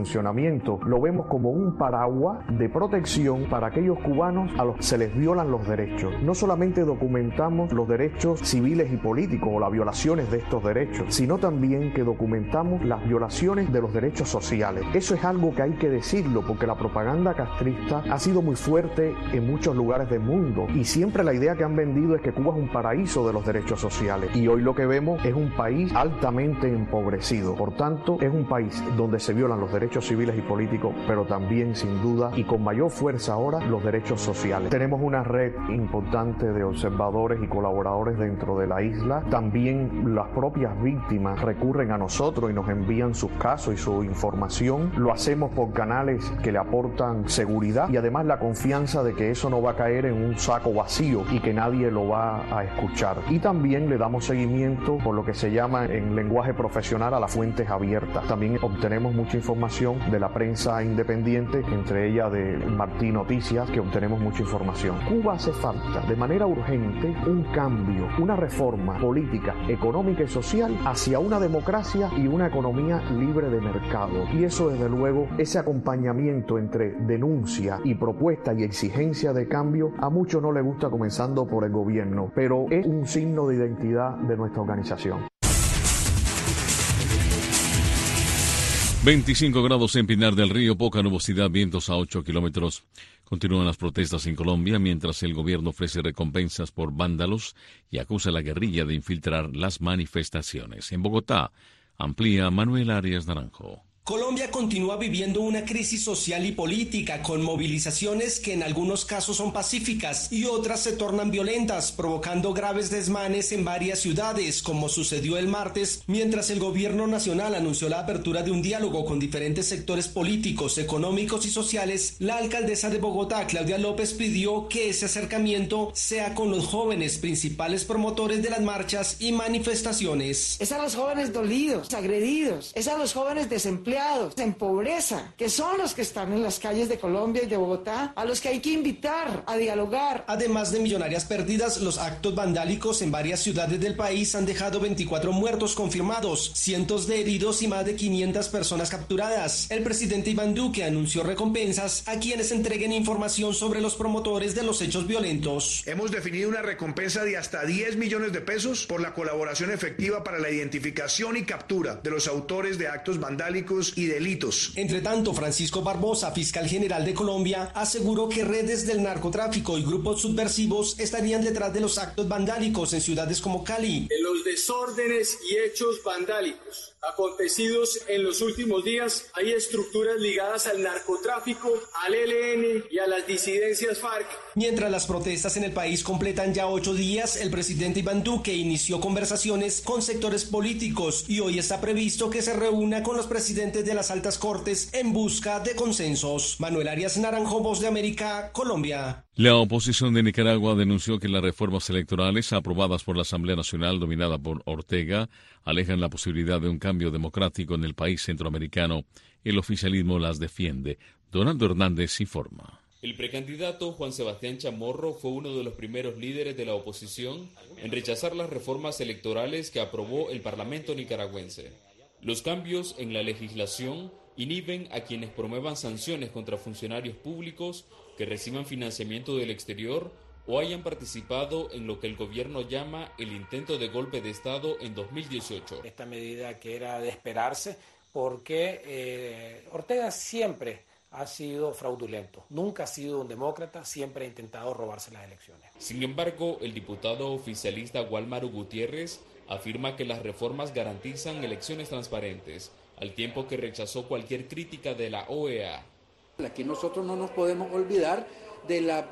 acompañamiento lo vemos como un paraguas de protección para aquellos cubanos a los que se les violan los derechos. No solamente documentamos los derechos civiles y políticos o las violaciones de estos derechos, sino también que documentamos las violaciones de los derechos sociales. Eso es algo que hay que decirlo, porque la propaganda castrista ha sido muy fuerte en muchos lugares del mundo y siempre la idea que han vendido es que Cuba es un paraíso de los derechos sociales, y hoy lo que vemos es un país altamente empobrecido. Por tanto, es un país donde se violan los derechos civiles y políticos, pero también, sin duda, y con mayor fuerza ahora, los derechos sociales. Tenemos una red importante de observadores y colaboradores dentro de la isla. También las propias víctimas recurren a nosotros y nos envían sus casos y su información. Lo hacemos por canales que le aportan seguridad y además la confianza de que eso no va a caer en un saco vacío y que nadie lo va a escuchar. Y también le damos seguimiento por lo que se llama en lenguaje profesional a las fuentes abiertas. También obtenemos mucha información de la prensa independiente, entre ellas de Martí Noticias, que obtenemos mucha información. Cuba hace falta de manera urgente un cambio, una reforma política, económica y social hacia una democracia y una economía libre de mercado. Y eso, desde luego, ese acompañamiento entre denuncia y propuesta y exigencia de cambio, a muchos no les gusta, comenzando por el gobierno, pero es un signo de identidad de nuestra organización. 25 grados en Pinar del Río, poca nubosidad, vientos a 8 kilómetros. Continúan las protestas en Colombia, mientras el gobierno ofrece recompensas por vándalos y acusa a la guerrilla de infiltrar las manifestaciones. En Bogotá, amplía Manuel Arias Naranjo. Colombia continúa viviendo una crisis social y política, con movilizaciones que en algunos casos son pacíficas y otras se tornan violentas, provocando graves desmanes en varias ciudades, como sucedió el martes, mientras el gobierno nacional anunció la apertura de un diálogo con diferentes sectores políticos, económicos y sociales. La alcaldesa de Bogotá, Claudia López, pidió que ese acercamiento sea con los jóvenes, principales promotores de las marchas y manifestaciones. Es a los jóvenes dolidos, agredidos, es a los jóvenes desempleados, en pobreza, que son los que están en las calles de Colombia y de Bogotá, a los que hay que invitar a dialogar. Además de millonarias pérdidas, los actos vandálicos en varias ciudades del país han dejado 24 muertos confirmados, cientos de heridos y más de 500 personas capturadas. El presidente Iván Duque anunció recompensas a quienes entreguen información sobre los promotores de los hechos violentos. Hemos definido una recompensa de hasta 10 millones de pesos por la colaboración efectiva para la identificación y captura de los autores de actos vandálicos y delitos. Entre tanto, Francisco Barbosa, fiscal general de Colombia, aseguró que redes del narcotráfico y grupos subversivos estarían detrás de los actos vandálicos en ciudades como Cali. En los desórdenes y hechos vandálicos acontecidos en los últimos días, hay estructuras ligadas al narcotráfico, al ELN y a las disidencias FARC. Mientras las protestas en el país completan ya 8 días, el presidente Iván Duque inició conversaciones con sectores políticos y hoy está previsto que se reúna con los presidentes de las altas cortes en busca de consensos. Manuel Arias Naranjo, Voz de América, Colombia. La oposición de Nicaragua denunció que las reformas electorales aprobadas por la Asamblea Nacional dominada por Ortega alejan la posibilidad de un cambio democrático en el país centroamericano. El oficialismo las defiende. Donaldo Hernández informa. El precandidato Juan Sebastián Chamorro fue uno de los primeros líderes de la oposición en rechazar las reformas electorales que aprobó el Parlamento nicaragüense. Los cambios en la legislación inhiben a quienes promuevan sanciones contra funcionarios públicos que reciban financiamiento del exterior o hayan participado en lo que el gobierno llama el intento de golpe de Estado en 2018. Esta medida que era de esperarse porque Ortega siempre ha sido fraudulento, nunca ha sido un demócrata, siempre ha intentado robarse las elecciones. Sin embargo, el diputado oficialista Wálmaro Gutiérrez afirma que las reformas garantizan elecciones transparentes, al tiempo que rechazó cualquier crítica de la OEA. Aquí nosotros no nos podemos olvidar de la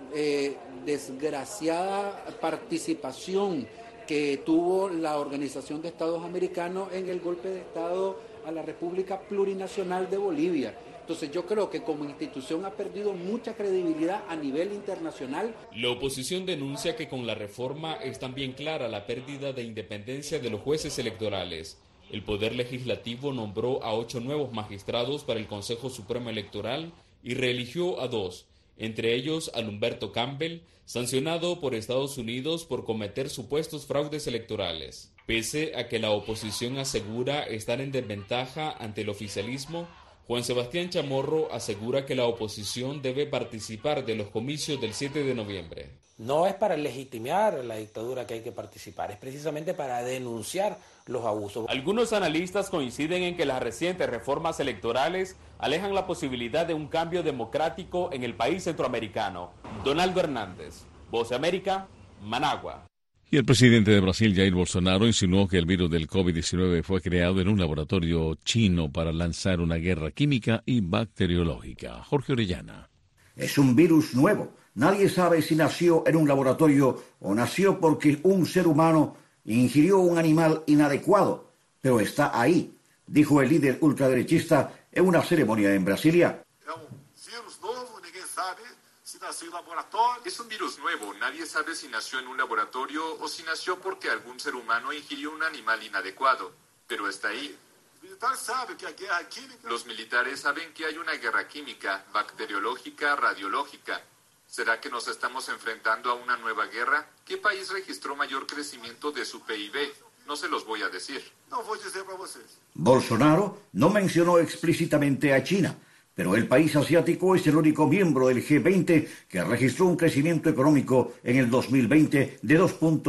desgraciada participación que tuvo la Organización de Estados Americanos en el golpe de Estado a la República Plurinacional de Bolivia. Entonces yo creo que como institución ha perdido mucha credibilidad a nivel internacional. La oposición denuncia que con la reforma es también clara la pérdida de independencia de los jueces electorales. El Poder Legislativo nombró a 8 nuevos magistrados para el Consejo Supremo Electoral y reeligió a 2, entre ellos a Humberto Campbell, sancionado por Estados Unidos por cometer supuestos fraudes electorales. Pese a que la oposición asegura estar en desventaja ante el oficialismo, Juan Sebastián Chamorro asegura que la oposición debe participar de los comicios del 7 de noviembre. No es para legitimar la dictadura que hay que participar, es precisamente para denunciar los abusos. Algunos analistas coinciden en que las recientes reformas electorales alejan la posibilidad de un cambio democrático en el país centroamericano. Donaldo Hernández, Voz de América, Managua. Y el presidente de Brasil, Jair Bolsonaro, insinuó que el virus del COVID-19 fue creado en un laboratorio chino para lanzar una guerra química y bacteriológica. Jorge Orellana. Es un virus nuevo. Nadie sabe si nació en un laboratorio o nació porque un ser humano ingirió un animal inadecuado, pero está ahí, dijo el líder ultraderechista en una ceremonia en Brasilia. Es un virus nuevo, nadie sabe si nació en un laboratorio o si nació porque algún ser humano ingirió un animal inadecuado, pero está ahí. Los militares saben que hay una guerra química, bacteriológica, radiológica. ¿Será que nos estamos enfrentando a una nueva guerra? ¿Qué país registró mayor crecimiento de su PIB? No se los voy a decir. Bolsonaro no mencionó explícitamente a China, pero el país asiático es el único miembro del G20 que registró un crecimiento económico en el 2020 de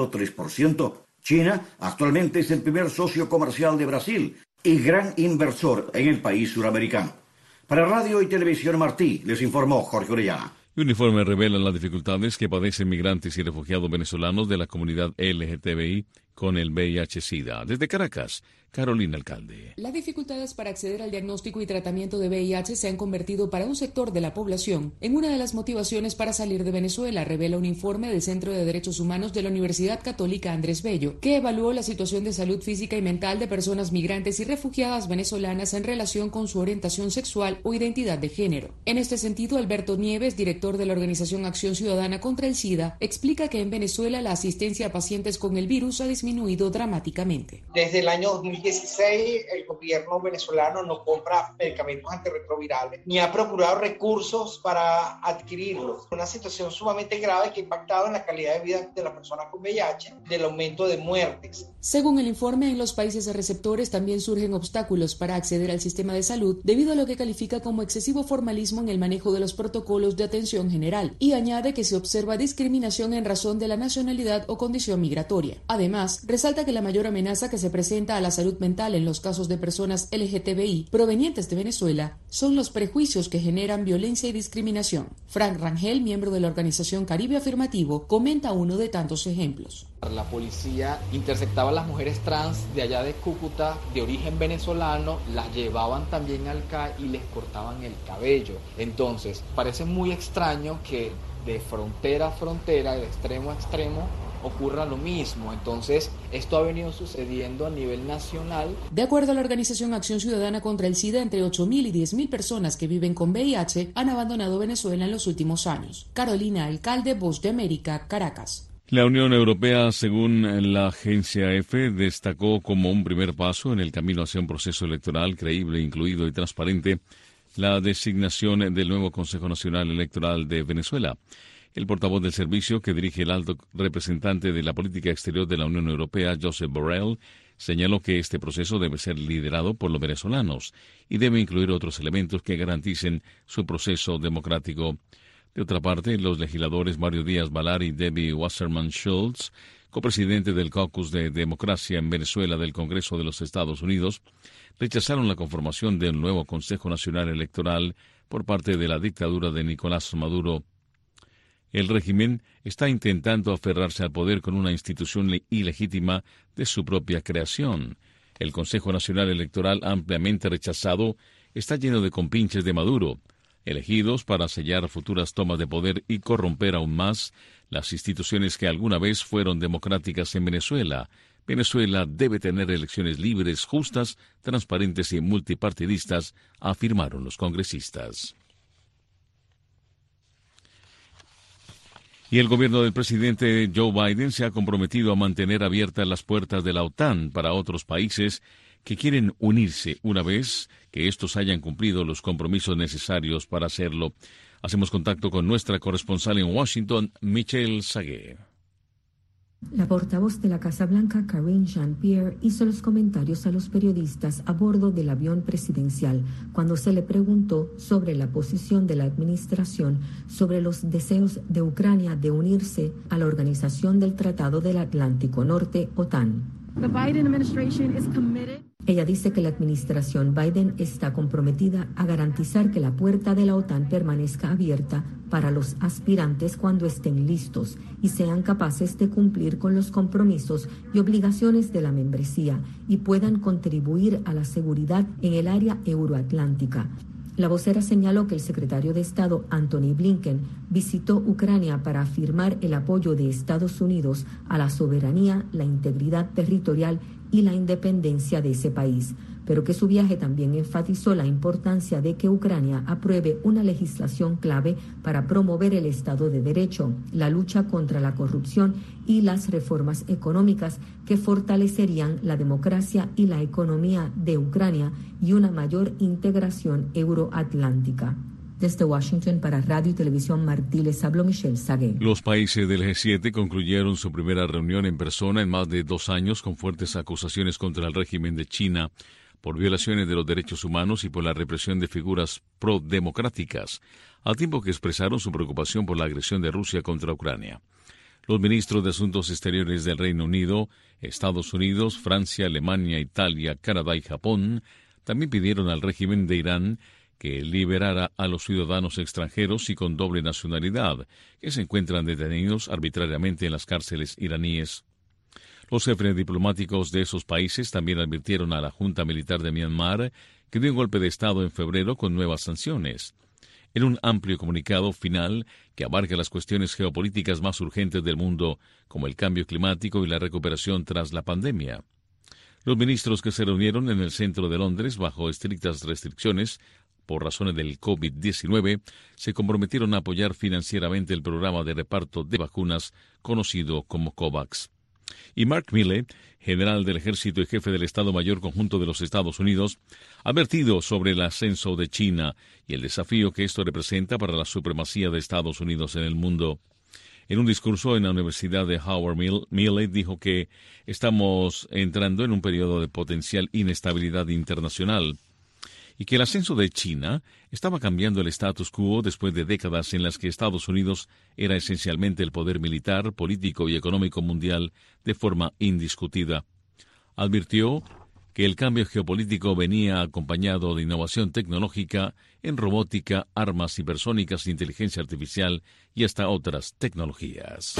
2.3%. China actualmente es el primer socio comercial de Brasil y gran inversor en el país suramericano. Para Radio y Televisión Martí, les informó Jorge Orellana. Un informe revela las dificultades que padecen migrantes y refugiados venezolanos de la comunidad LGTBI con el VIH-Sida. Desde Caracas, Carolina Alcalde. Las dificultades para acceder al diagnóstico y tratamiento de VIH se han convertido para un sector de la población en una de las motivaciones para salir de Venezuela, revela un informe del Centro de Derechos Humanos de la Universidad Católica Andrés Bello, que evaluó la situación de salud física y mental de personas migrantes y refugiadas venezolanas en relación con su orientación sexual o identidad de género. En este sentido, Alberto Nieves, director de la organización Acción Ciudadana contra el SIDA, explica que en Venezuela la asistencia a pacientes con el virus ha disminuido dramáticamente. Desde el año 2016, el gobierno venezolano no compra medicamentos antirretrovirales ni ha procurado recursos para adquirirlos. Una situación sumamente grave que ha impactado en la calidad de vida de las personas con VIH, del aumento de muertes. Según el informe, en los países receptores también surgen obstáculos para acceder al sistema de salud debido a lo que califica como excesivo formalismo en el manejo de los protocolos de atención general, y añade que se observa discriminación en razón de la nacionalidad o condición migratoria. Además, resalta que la mayor amenaza que se presenta a la salud mental en los casos de personas LGTBI provenientes de Venezuela son los prejuicios que generan violencia y discriminación. Frank Rangel, miembro de la organización Caribe Afirmativo, comenta uno de tantos ejemplos. La policía interceptaba a las mujeres trans de allá de Cúcuta, de origen venezolano, las llevaban también al CAI y les cortaban el cabello. Entonces, parece muy extraño que de frontera a frontera, de extremo a extremo, ocurra lo mismo. Entonces, esto ha venido sucediendo a nivel nacional. De acuerdo a la organización Acción Ciudadana contra el SIDA, entre 8.000 y 10.000 personas que viven con VIH han abandonado Venezuela en los últimos años. Carolina Alcalde, Voz de América, Caracas. La Unión Europea, según la agencia EFE, destacó como un primer paso en el camino hacia un proceso electoral creíble, incluido y transparente la designación del nuevo Consejo Nacional Electoral de Venezuela. El portavoz del servicio que dirige el alto representante de la política exterior de la Unión Europea, Josep Borrell, señaló que este proceso debe ser liderado por los venezolanos y debe incluir otros elementos que garanticen su proceso democrático. De otra parte, los legisladores Mario Díaz-Balart y Debbie Wasserman Schultz, copresidente del Caucus de Democracia en Venezuela del Congreso de los Estados Unidos, rechazaron la conformación del nuevo Consejo Nacional Electoral por parte de la dictadura de Nicolás Maduro. El régimen está intentando aferrarse al poder con una institución ilegítima de su propia creación. El Consejo Nacional Electoral, ampliamente rechazado, está lleno de compinches de Maduro, elegidos para sellar futuras tomas de poder y corromper aún más las instituciones que alguna vez fueron democráticas en Venezuela. Venezuela debe tener elecciones libres, justas, transparentes y multipartidistas, afirmaron los congresistas. Y el gobierno del presidente Joe Biden se ha comprometido a mantener abiertas las puertas de la OTAN para otros países que quieren unirse una vez que estos hayan cumplido los compromisos necesarios para hacerlo. Hacemos contacto con nuestra corresponsal en Washington, Michelle Sagué. La portavoz de la Casa Blanca, Karine Jean-Pierre, hizo los comentarios a los periodistas a bordo del avión presidencial cuando se le preguntó sobre la posición de la administración sobre los deseos de Ucrania de unirse a la Organización del Tratado del Atlántico Norte, OTAN. The Biden administration is committed. Ella dice que la administración Biden está comprometida a garantizar que la puerta de la OTAN permanezca abierta para los aspirantes cuando estén listos y sean capaces de cumplir con los compromisos y obligaciones de la membresía y puedan contribuir a la seguridad en el área euroatlántica. La vocera señaló que el secretario de Estado, Antony Blinken, visitó Ucrania para afirmar el apoyo de Estados Unidos a la soberanía, la integridad territorial y la independencia de ese país, pero que su viaje también enfatizó la importancia de que Ucrania apruebe una legislación clave para promover el Estado de Derecho, la lucha contra la corrupción y las reformas económicas que fortalecerían la democracia y la economía de Ucrania y una mayor integración euroatlántica. Desde Washington para Radio y Televisión Martí les habló Michelle Sagué. Los países del G7 concluyeron su primera reunión en persona en más de 2 años con fuertes acusaciones contra el régimen de China por violaciones de los derechos humanos y por la represión de figuras pro-democráticas, al tiempo que expresaron su preocupación por la agresión de Rusia contra Ucrania. Los ministros de Asuntos Exteriores del Reino Unido, Estados Unidos, Francia, Alemania, Italia, Canadá y Japón también pidieron al régimen de Irán que liberara a los ciudadanos extranjeros y con doble nacionalidad que se encuentran detenidos arbitrariamente en las cárceles iraníes. Los jefes diplomáticos de esos países también advirtieron a la Junta Militar de Myanmar que dio un golpe de Estado en febrero con nuevas sanciones. En un amplio comunicado final que abarca las cuestiones geopolíticas más urgentes del mundo, como el cambio climático y la recuperación tras la pandemia. Los ministros que se reunieron en el centro de Londres bajo estrictas restricciones por razones del COVID-19, se comprometieron a apoyar financieramente el programa de reparto de vacunas conocido como COVAX. Y Mark Milley, general del Ejército y jefe del Estado Mayor Conjunto de los Estados Unidos, ha advertido sobre el ascenso de China y el desafío que esto representa para la supremacía de Estados Unidos en el mundo. En un discurso en la Universidad de Howard, Milley dijo que estamos entrando en un periodo de potencial inestabilidad internacional y que el ascenso de China estaba cambiando el status quo después de décadas en las que Estados Unidos era esencialmente el poder militar, político y económico mundial de forma indiscutida. Advirtió que el cambio geopolítico venía acompañado de innovación tecnológica en robótica, armas hipersónicas, inteligencia artificial y hasta otras tecnologías.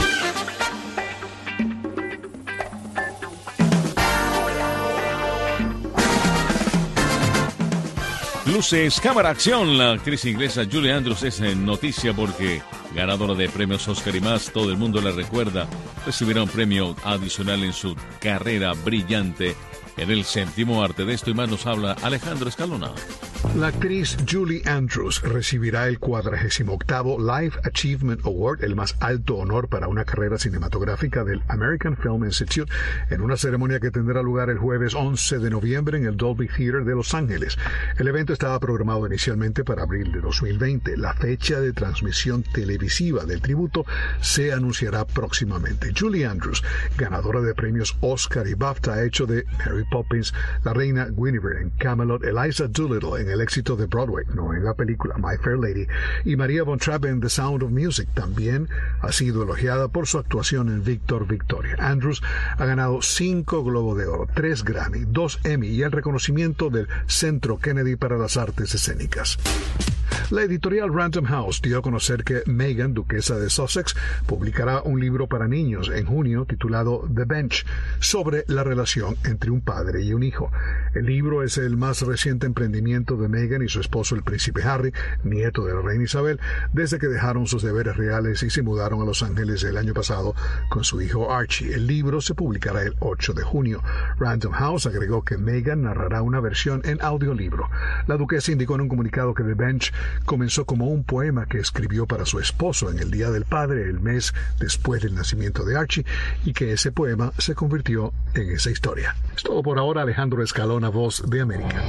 Luces, cámara, acción. La actriz inglesa Julie Andrews es noticia porque, ganadora de premios Oscar y más, todo el mundo la recuerda, recibirá un premio adicional en su carrera brillante en el 7º arte. De esto y más nos habla Alejandro Escalona. La actriz Julie Andrews recibirá el 48º Life Achievement Award, el más alto honor para una carrera cinematográfica del American Film Institute, en una ceremonia que tendrá lugar el jueves 11 de noviembre en el Dolby Theater de Los Ángeles. El evento estaba programado inicialmente para abril de 2020. La fecha de transmisión televisiva del tributo se anunciará próximamente. Julie Andrews, ganadora de premios Oscar y BAFTA, ha hecho de Mary Poppins, la reina Guinevere en Camelot, Eliza Doolittle en el éxito de Broadway, no en la película My Fair Lady, y Maria von Trapp en The Sound of Music. También ha sido elogiada por su actuación en Víctor Victoria. Andrews ha ganado 5 Globos de Oro, 3 Grammy, 2 Emmy y el reconocimiento del Centro Kennedy para las Artes Escénicas. La editorial Random House dio a conocer que Meghan, duquesa de Sussex, publicará un libro para niños en junio titulado The Bench, sobre la relación entre un padre y un hijo. El libro es el más reciente emprendimiento de Meghan y su esposo el príncipe Harry, nieto de la reina Isabel, desde que dejaron sus deberes reales y se mudaron a Los Ángeles el año pasado con su hijo Archie. El libro se publicará el 8 de junio. Random House agregó que Meghan narrará una versión en audiolibro. La duquesa indicó en un comunicado que The Bench comenzó como un poema que escribió para su esposo en el Día del Padre, el mes después del nacimiento de Archie, y que ese poema se convirtió en esa historia. Es todo por ahora. Alejandro Escalona, Voz de América.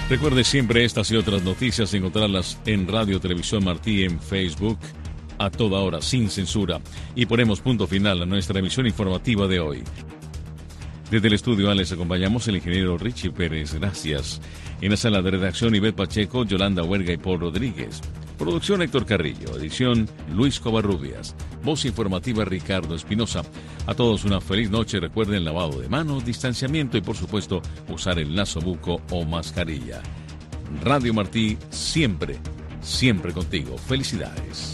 Recuerde siempre estas y otras noticias, encontrarlas en Radio Televisión Martí en Facebook, a toda hora, sin censura. Y ponemos punto final a nuestra emisión informativa de hoy. Desde el estudio A les acompañamos el ingeniero Richie Pérez, gracias. En la sala de redacción, Ivette Pacheco, Yolanda Huerga y Paul Rodríguez. Producción, Héctor Carrillo. Edición, Luis Covarrubias. Voz informativa, Ricardo Espinosa. A todos una feliz noche. Recuerden lavado de manos, distanciamiento y, por supuesto, usar el nasobuco o mascarilla. Radio Martí, siempre, siempre contigo. Felicidades.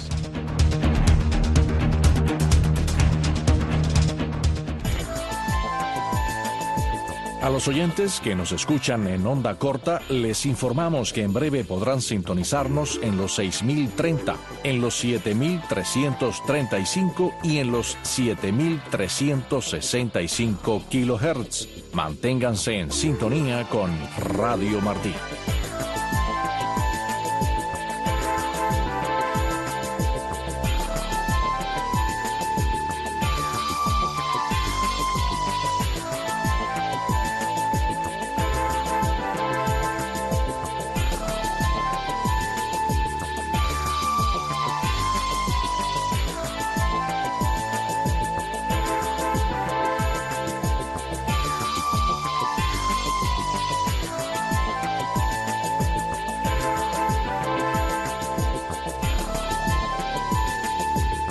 A los oyentes que nos escuchan en onda corta, les informamos que en breve podrán sintonizarnos en los 6030, en los 7335 y en los 7365 kHz. Manténganse en sintonía con Radio Martí.